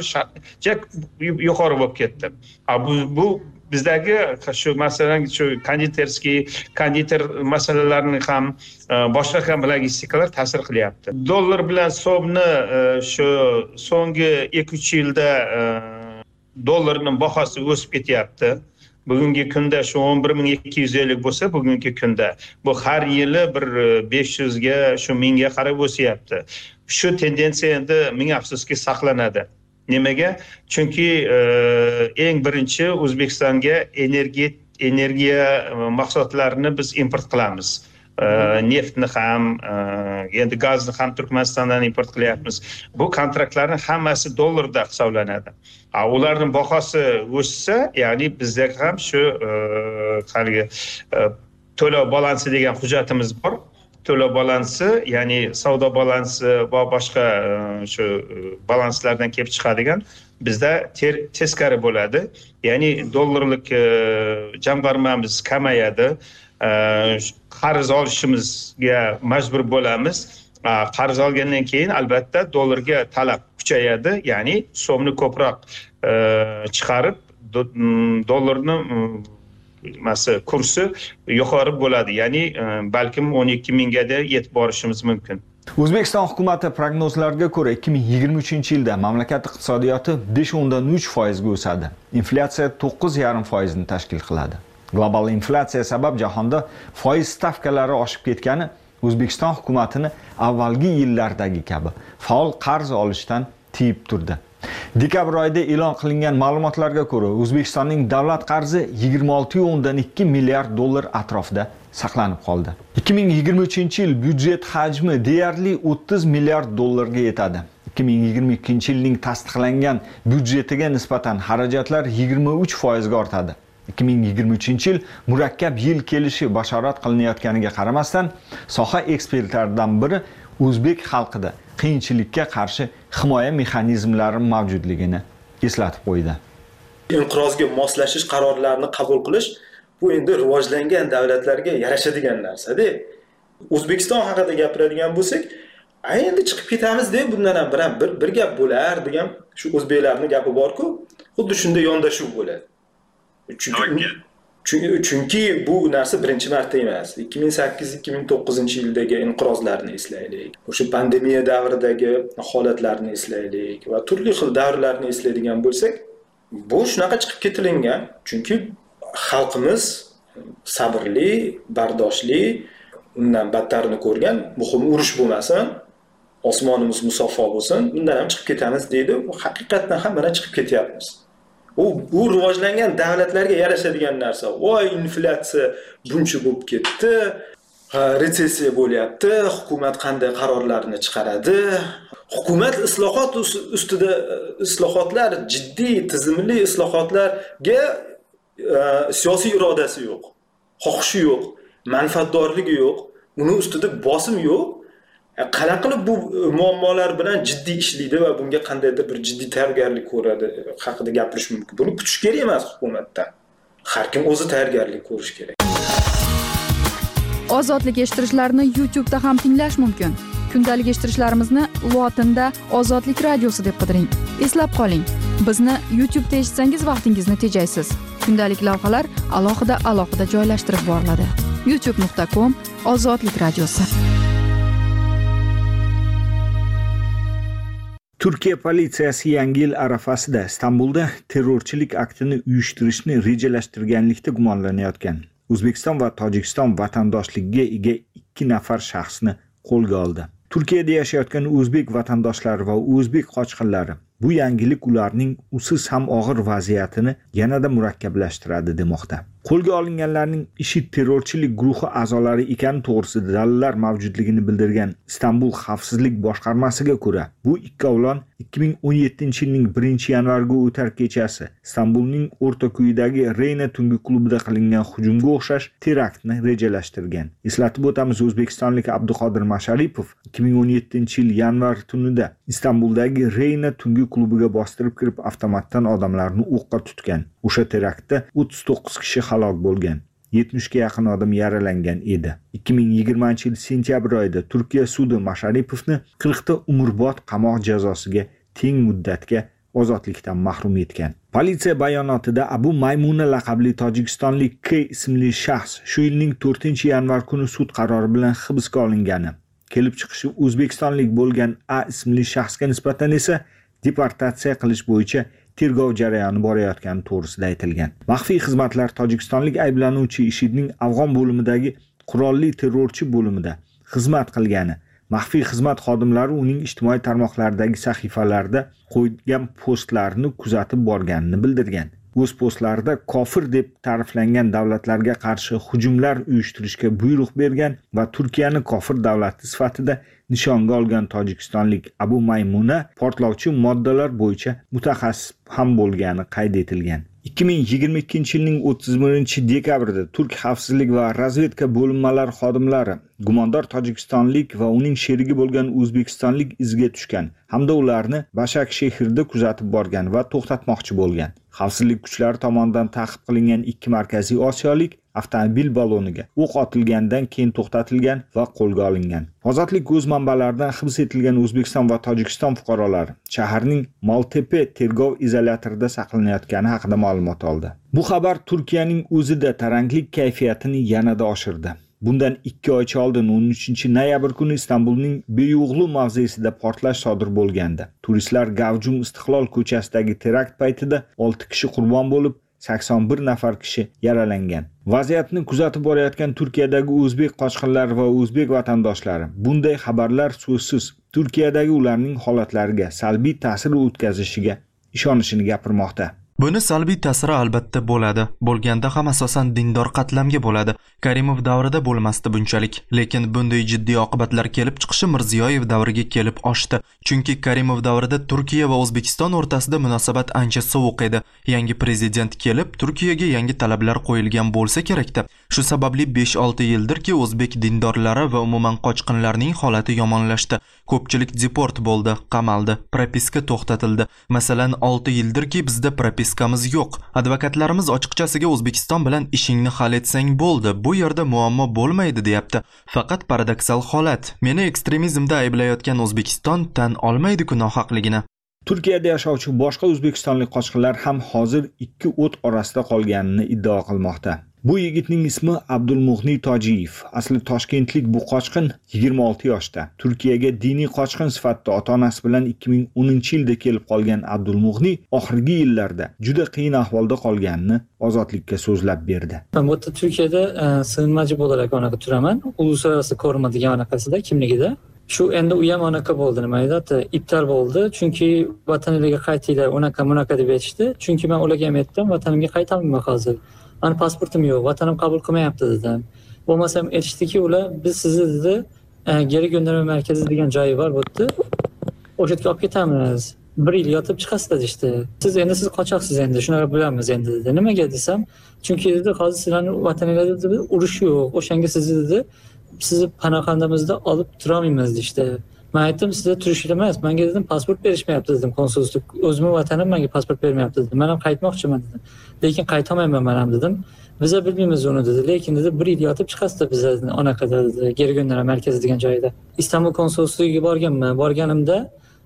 yuqori bo'lib ketdi. Bu bu bizdagi shu masalan shu konditerskiy, konditer masalalarini ham boshqa ham logistikalar ta'sir qilyapti. Dollar bilan so'mni shu so'nggi ikki uch yilda dollarning bahosi o'sib ketyapti. bugungi kunda shu o'n bir ming ikki yuz ellik bo'lsa, bugungi kunda bu har yili bir besh yuz ga, shu mingga qarab o'syapti. Shu tendensiya endi ming afsuski saqlanadi. Nimaga? Chunki eng birinchi O'zbekistonga energiya energiya mahsulotlarini biz import qilamiz. Neftni ham, endi gazni ham Turkmanistondan import qilyapmiz. Bu kontraktlarning hammasi dollarda hisoblanadi. Ularning bahosi o'ssa, ya'ni bizda ham shu haligi to'lov balansi degan hujjatimiz bor. To'lov balansi, ya'ni savdo balansi va boshqa shu balanslardan kelib chiqadigan bizda teskari bo'ladi. Ya'ni dollarlik jamg'armamiz kamayadi. Qarz olishimizga majbur bo'lamiz. Qarz olgandan keyin albatta dollarga talab kuchayadi, ya'ni so'mni ko'proq chiqarib dollarni masa kursi yuqori bo'ladi, ya'ni balkim o'n ikki mingga yetib borishimiz mumkin. O'zbekiston hukumati prognozlariga ko'ra ikki ming yigirma uchinchi yilda mamlakat iqtisodiyoti besh o'ndan uch foiz ga o'sadi. Inflyatsiya to'qqiz yarim foiz ni tashkil qiladi. Global inflyatsiya sabab jahonda foiz stavkalari oshib ketgani O'zbekiston hukumatini avvalgi yillardagi kabi faol qarz olishdan tiyib turdi. Dekabr oyida e'lon qilingan ma'lumotlarga ko'ra, O'zbekistonning davlat qarzi yigirma olti o'ndan ikki milliard dollar atrofida saqlanib qoldi. ikki ming yigirma uchinchi yil byudjet hajmi deyarli o'ttiz milliard dollarga yetadi. ikki ming yigirma ikkinchi yilning tasdiqlangan byudjetiga nisbatan xarajatlar yigirma uch foiz ga ortadi. ikki ming yigirma uchinchi yil murakkab yil kelishi bashorat qilinayotganiga qaramasdan, soha ekspertlaridan biri o'zbek xalqida qiyinchilikka qarshi himoya mexanizmlari mavjudligini eslatib qo'ydi. Inqirozga moslashish qarorlarini qabul qilish bu endi rivojlangan davlatlarga yarashadigan narsa-da. O'zbekiston haqida gapiradigan bo'lsak, endi chiqib ketamiz deb bundan ham bir bir, bir gap bo'lar degan shu o'zbeklarning gapi bor-ku, xuddi shunda yondashuv bo'ladi. Chunki chunki chunki bu narsa birinchi marta emas. ikki ming sakkiz ikki ming to'qqizinchi yildagi inqirozlarni eslaylik. O'sha pandemiya davridagi holatlarni eslaylik va turli xil davrlarni eslaydigan bo'lsak, bu shunaqa chiqib ketilingan. Chunki xalqimiz sabrli, bardoshli, undan battarni ko'rgan, muhim urush bo'lmasin, osmonimiz musaffo bo'lsin, bundan ham chiqib ketamiz deydi. Haqiqatan ham mana chiqib ketyapmiz. U bu rivojlangan davlatlarga yarashadigan narsa. Voy, inflyatsiya buncha bo'lib ketdi, retsessiya bo'lyapti, hukumat qanday qarorlarni chiqaradi? Hukumat islohot ustida islohotlar, jiddiy, tizimli islohotlarga siyosiy irodasi yo'q, xohishi yo'q, manfaatdorligi yo'q, uni ustida bosim yo'q. Qanaqa qilib bu muammolar bilan jiddiy ishlaydi va bunga qandaydir bir jiddiy tayyorgarlik ko'radi haqida gapirish mumkin. Buni kutish kerak emas hukumatdan. Har kim o'zi tayyorgarlik ko'rish kerak. Ozodlik eshittirishlarni YouTube da ham tinglash mumkin. Kundalik eshittirishlarimizni lotinda Ozodlik radiosi deb qidiring. Eslab qoling, bizni YouTube da eshitsangiz vaqtingizni tejaysiz. Kundalik lavhalar alohida alohida joylashtirib boriladi. youtube nuqta com Ozodlik radiosi. Turkiya politsiyasi Yangi yil arafasida Istanbulda terrorchilik aktini uyushtirishni rejalashtirganlikda gumonlanayotgan O'zbekiston va Tojikiston vatandoshligiga ega ikki nafar shaxsni qo'lga oldi. Turkiyada yashayotgan o'zbek vatandoshlari va o'zbek qochqinlari bu yangilik ularning usiz ham og'ir vaziyatini yanada murakkablashtiradi demoqda. Qo'lga olinganlarning ishi terrorchilik guruhi a'zolari ekani to'g'risida dalillar mavjudligini bildirgan Istanbul xavfsizlik boshqarmasiga ko'ra, bu ikkovlon ikki ming o'n yettinchi yilning birinchi yanvarga o'tar kechasi Istanbulning o'rtako'yidagi Reyna tungi klubida qilingan hujumga o'xshash teraktni rejalashtirgan. Eslatib o'tamiz, o'zbekistonlik Abduqodir Masharipov ikki ming o'n yettinchi yil yanvar tunida Istanbuldagi Reyna tungi klubiga bostirib kirib avtomatdan odamlarni o'qqa tutgan. O'sha teraktda o'ttiz to'qqiz kishi halok bo'lgan, yetmish ga yaqin odam yaralangan edi. ikki ming yigirmanchi yil sentyabr oyida Turkiya sudi Masharipovni qirq ta umrbod qamoq jazosiga teng muddatga ozodlikdan mahrum etgan. Politsiya bayonotida Abu Maymuna laqabli tojikistonlik K ismli shaxs shu yilning to'rtinchi yanvar kuni sud qarori bilan hibsga olingani, kelib chiqishi o'zbekistonlik bo'lgan A ismli shaxsga nisbatan esa deportatsiya qilish bo'yicha tergov jarayoni borayotgani to'g'risida aytilgan. Maxfiy xizmatlar tojikistonlik ayblanuvchi IShIDning Afg'on bo'limidagi qurolli terrorchi bo'limida xizmat qilgani, maxfiy xizmat xodimlari uning ijtimoiy tarmoqlardagi sahifalarida qo'ygan postlarini kuzatib borganini bildirgan. O'z postlarida kofir deb ta'riflangan davlatlarga qarshi hujumlar uyushtirishga buyruq bergan va Turkiyani kofir davlati sifatida nishonga olgan tojikistonlik Abu Maymuna portlovchi moddalar bo'yicha mutaxassis ham bo'lgani qayd etilgan. ikki ming yigirma ikkinchi yilning o'ttiz birinchi dekabrida Turk xavfsizlik va razvedka bo'linmalari xodimlari gumondor tojikistonlik va uning sherigi bo'lgan o'zbekistonlik izga tushgan hamda ularni Bashak shahrida kuzatib borgan va to'xtatmoqchi bo'lgan. Xavfsizlik kuchlari tomonidan ta'qib qilingan ikki markaziy osiyolik avtomobil baloniga o'q otilgandan keyin to'xtatilgan va qo'lga olingan. Ozodlik o'z manbalaridan hibs etilgan O'zbekiston va Tojikiston fuqarolari shaharning Maltepe tergov izolyatorida saqlanayotgani haqida ma'lumot oldi. Bu xabar Turkiyaning o'zida taranglik kayfiyatini yanada oshirdi. Bundan ikki oycha oldin o'n uchinchi noyabr kuni Istanbulning Beyo'g'lu mavzesida portlash sodir bo'lgandi. Turistlar Gavjum Istiqlol ko'chasidagi terakt paytida olti kishi qurbon bo'lib, sakson bir nafar kishi yaralangan. Vaziyatni kuzatib borayotgan Turkiyadagi o'zbek qochqinlari va o'zbek vatandoshlari bunday xabarlar so'zsiz Turkiyadagi ularning holatlariga salbiy ta'sir o'tkazishiga ishonishini gapirmoqda. Buni salbiy ta'siri albatta bo'ladi. Bo'lganda ham asosan dindor qatlamga bo'ladi. Karimov davrida bo'lmasdi bunchalik, lekin bunday jiddiy oqibatlar kelib chiqishi Mirziyoyev davriga kelib oshdi. Chunki Karimov davrida Turkiya va O'zbekiston o'rtasida munosabat ancha sovuq edi. Yangi prezident kelib, Turkiyaga yangi talablar qo'yilgan bo'lsa kerakda. Shu sababli besh olti yildirki o'zbek dindorlari va umuman qochqinlarning holati yomonlashdi. Ko'pchilik deport bo'ldi, qamaldi, propiska to'xtatildi. Masalan, olti yildirki bizda propiskamiz yo'q. Advokatlarimiz ochiqchasiga O'zbekiston bilan ishingni hal etsang bo'ldi. Bu yerda muammo bo'lmaydi deyapti. Faqat paradoksal holat. Meni ekstremizmda ayblayotgan O'zbekiston tan olmaydi-ku nohaqligini. Turkiyada yashovchi boshqa o'zbekistonlik qochqinlar ham hozir ikki o't orasida qolganini iddao qilmoqda. Bu yigitning ismi Abdulmughni Tojiyev. Asli toshkentlik bu qochqin yigirma olti yoshda. Turkiyaga diniy qochqin sifatida ota-onasi bilan ikki ming o'ninchi yilda kelib qolgan Abdulmughni oxirgi yillarda juda qiyin ahvolda qolganini ozodlikka so'zlab berdi. Men bu Turkiyada sig'inmachi bo'larak anaqa turaman. Uluslararası koruma degan anaqasida kimligida. Shu endi u ham anaqa bo'ldi, nima edi? Ibtar bo'ldi, chunki vataningizga qaytinglar, unaqa bunaqa deb aytishdi. Chunki men ularga ham aytdim, vatanimga qaytaman hozir. Mani pasportim yo'q, vatanim qabul qilmayapti dedim. Bo'lmasam aytishdiki, ular biz sizni dedi, geri gönderme markazi degan joyi bor bo'pti. O'sha yerga olib ketamiz. bir yil yotib chiqasiz deyishdi. Siz endi siz qochoqsiz endi, shunaqa bilamiz endi dedi. Nimaga desam, chunki dedi, hozir sizlarning vataningizda urush yo'q. O'shanga sizni dedi, sizni panoxonamizda olib turolmaymiz deyishdi. Men aytdim, sizga turish emas, menga dedim pasport berishmayapti dedim, konsullik. O'zimning vatanim menga pasport bermayapti dedim. Men ham qaytmoqchiman dedim. Lekin qaytolmayman men ham dedim. Biz bilmaymiz uni dedi. Lekin dedi bir yil yotib chiqasiz bizlarni anaqada dedi, geri gönderish markazi degan joyda. Istanbul konsulligiga borganman. Borganimda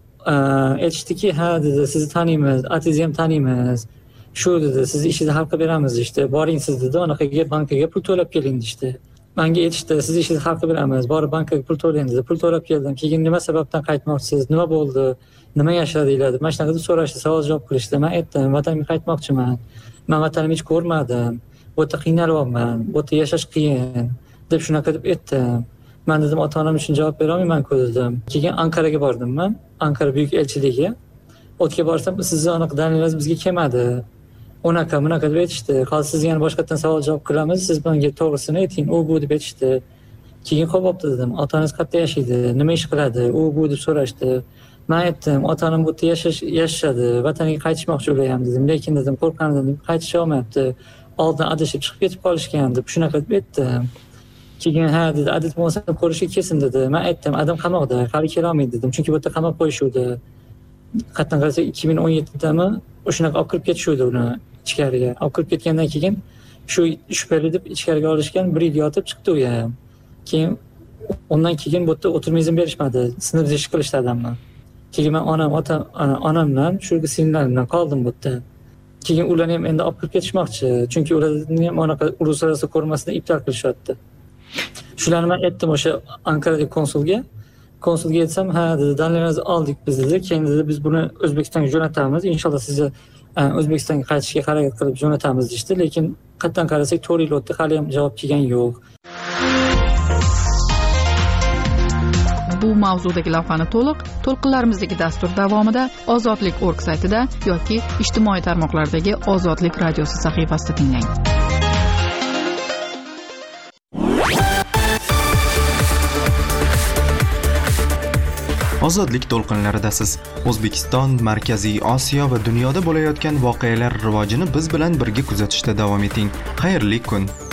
aytishdiki, ha dedi, sizni taniymiz, atingizni ham taniymiz. Shu dedi, sizni ishingizni hal qilib beramiz işte. Boring siz dedi, anaqaga bankaga pul to'lab keling deydi. Menga aytishdi, sizni ishingizni hal qilib beramiz, borib bankaga pul to'lang dedi. Pul to'lab keldim. Keyin nima sababdan qaytmoqchisiz? Nima bo'ldi? Nima yashadinglar deb mana shunaqa deb so'rashdi, savol javob qilishdi. Men aytdim, vatanimga qaytmoqchiman. Men vatanimni hech ko'rmadim. Bu yerda qiynalyapman. Bu yerda yashash qiyin deb shunaqa deb aytdim. Men dedim, ota-onam uchun javob bera olmayman-ku dedim. Keyin Anqaraga bordim men. Anqara buyuk elchiligiga. O'tga borsam, sizni aniq dalilingiz bizga kelmadi. Unaqa, bunaqa deb aytishdi. Hozir sizga yana boshqatdan savol javob qilamiz, siz bunga to'g'risini ayting, u bu deb aytishdi. Keyin qo'yibdi dedim, otangiz qayerda yashaydi, nima ish qiladi, u bu deb so'rashdi. Men aytdim, otam bu yerda yashash yashadi, vataniga qaytishmoqchi bo'layam dedim, lekin dedim, qo'rqanim, qaytisha olmayapti. Oldin adashib chiqib ketib qolishgan deb shunaqa deb aytdim. Keyin ha dedi, adil bo'lmasa ko'rishga kelsin dedi. Men aytdim, adam qamoqda, hali kela olmaydi dedim, chunki bu yerda qamab qo'yishuvdi. Qatdan qarasa ikki ming o'n yettidami o'shanaqa olib kirib ketishuvdi uni ichkariga. Olib kirib ketgandan keyin shu shubhali deb ichkariga olishgan, bir yil yotib chiqdi u ham. Keyin undan keyin bu yerda o'tirma izn berishmadi, sinf ish qilishdi adamni. Keyin men onam, ota, onam bilan, shu sinlarim bilan qoldim bu yerda. Keyin ularni ham endi olib kirib ketishmoqchi, chunki ularni ham anaqa uluslararası ko'rmasini ibtol qilishyapti. Shularni men aytdim o'sha Anqaradagi konsulga. Konsulga aytsam, ha dedi, dalillarimizni oldik biz dedi. Keyin dedi, biz buni O'zbekistonga jo'natamiz. Inshaalloh sizni O'zbekistonga qaytishga harakat qilib jo'natamiz deyishdi, lekin qatdan qarasak to'rt yil o'tdi, hali ham javob kelgan yo'q. Bu mavzudagi lavhani to'liq to'lqinlarimizdagi dastur davomida Ozodlik nokta org saytida yoki ijtimoiy tarmoqlardagi Ozodlik radiosi sahifasida tinglang. Ozodlik to'lqinlaridasiz. O'zbekiston, Markaziy Osiyo va dunyoda bo'layotgan voqealar rivojini biz bilan birga kuzatishda davom eting. Xayrli kun.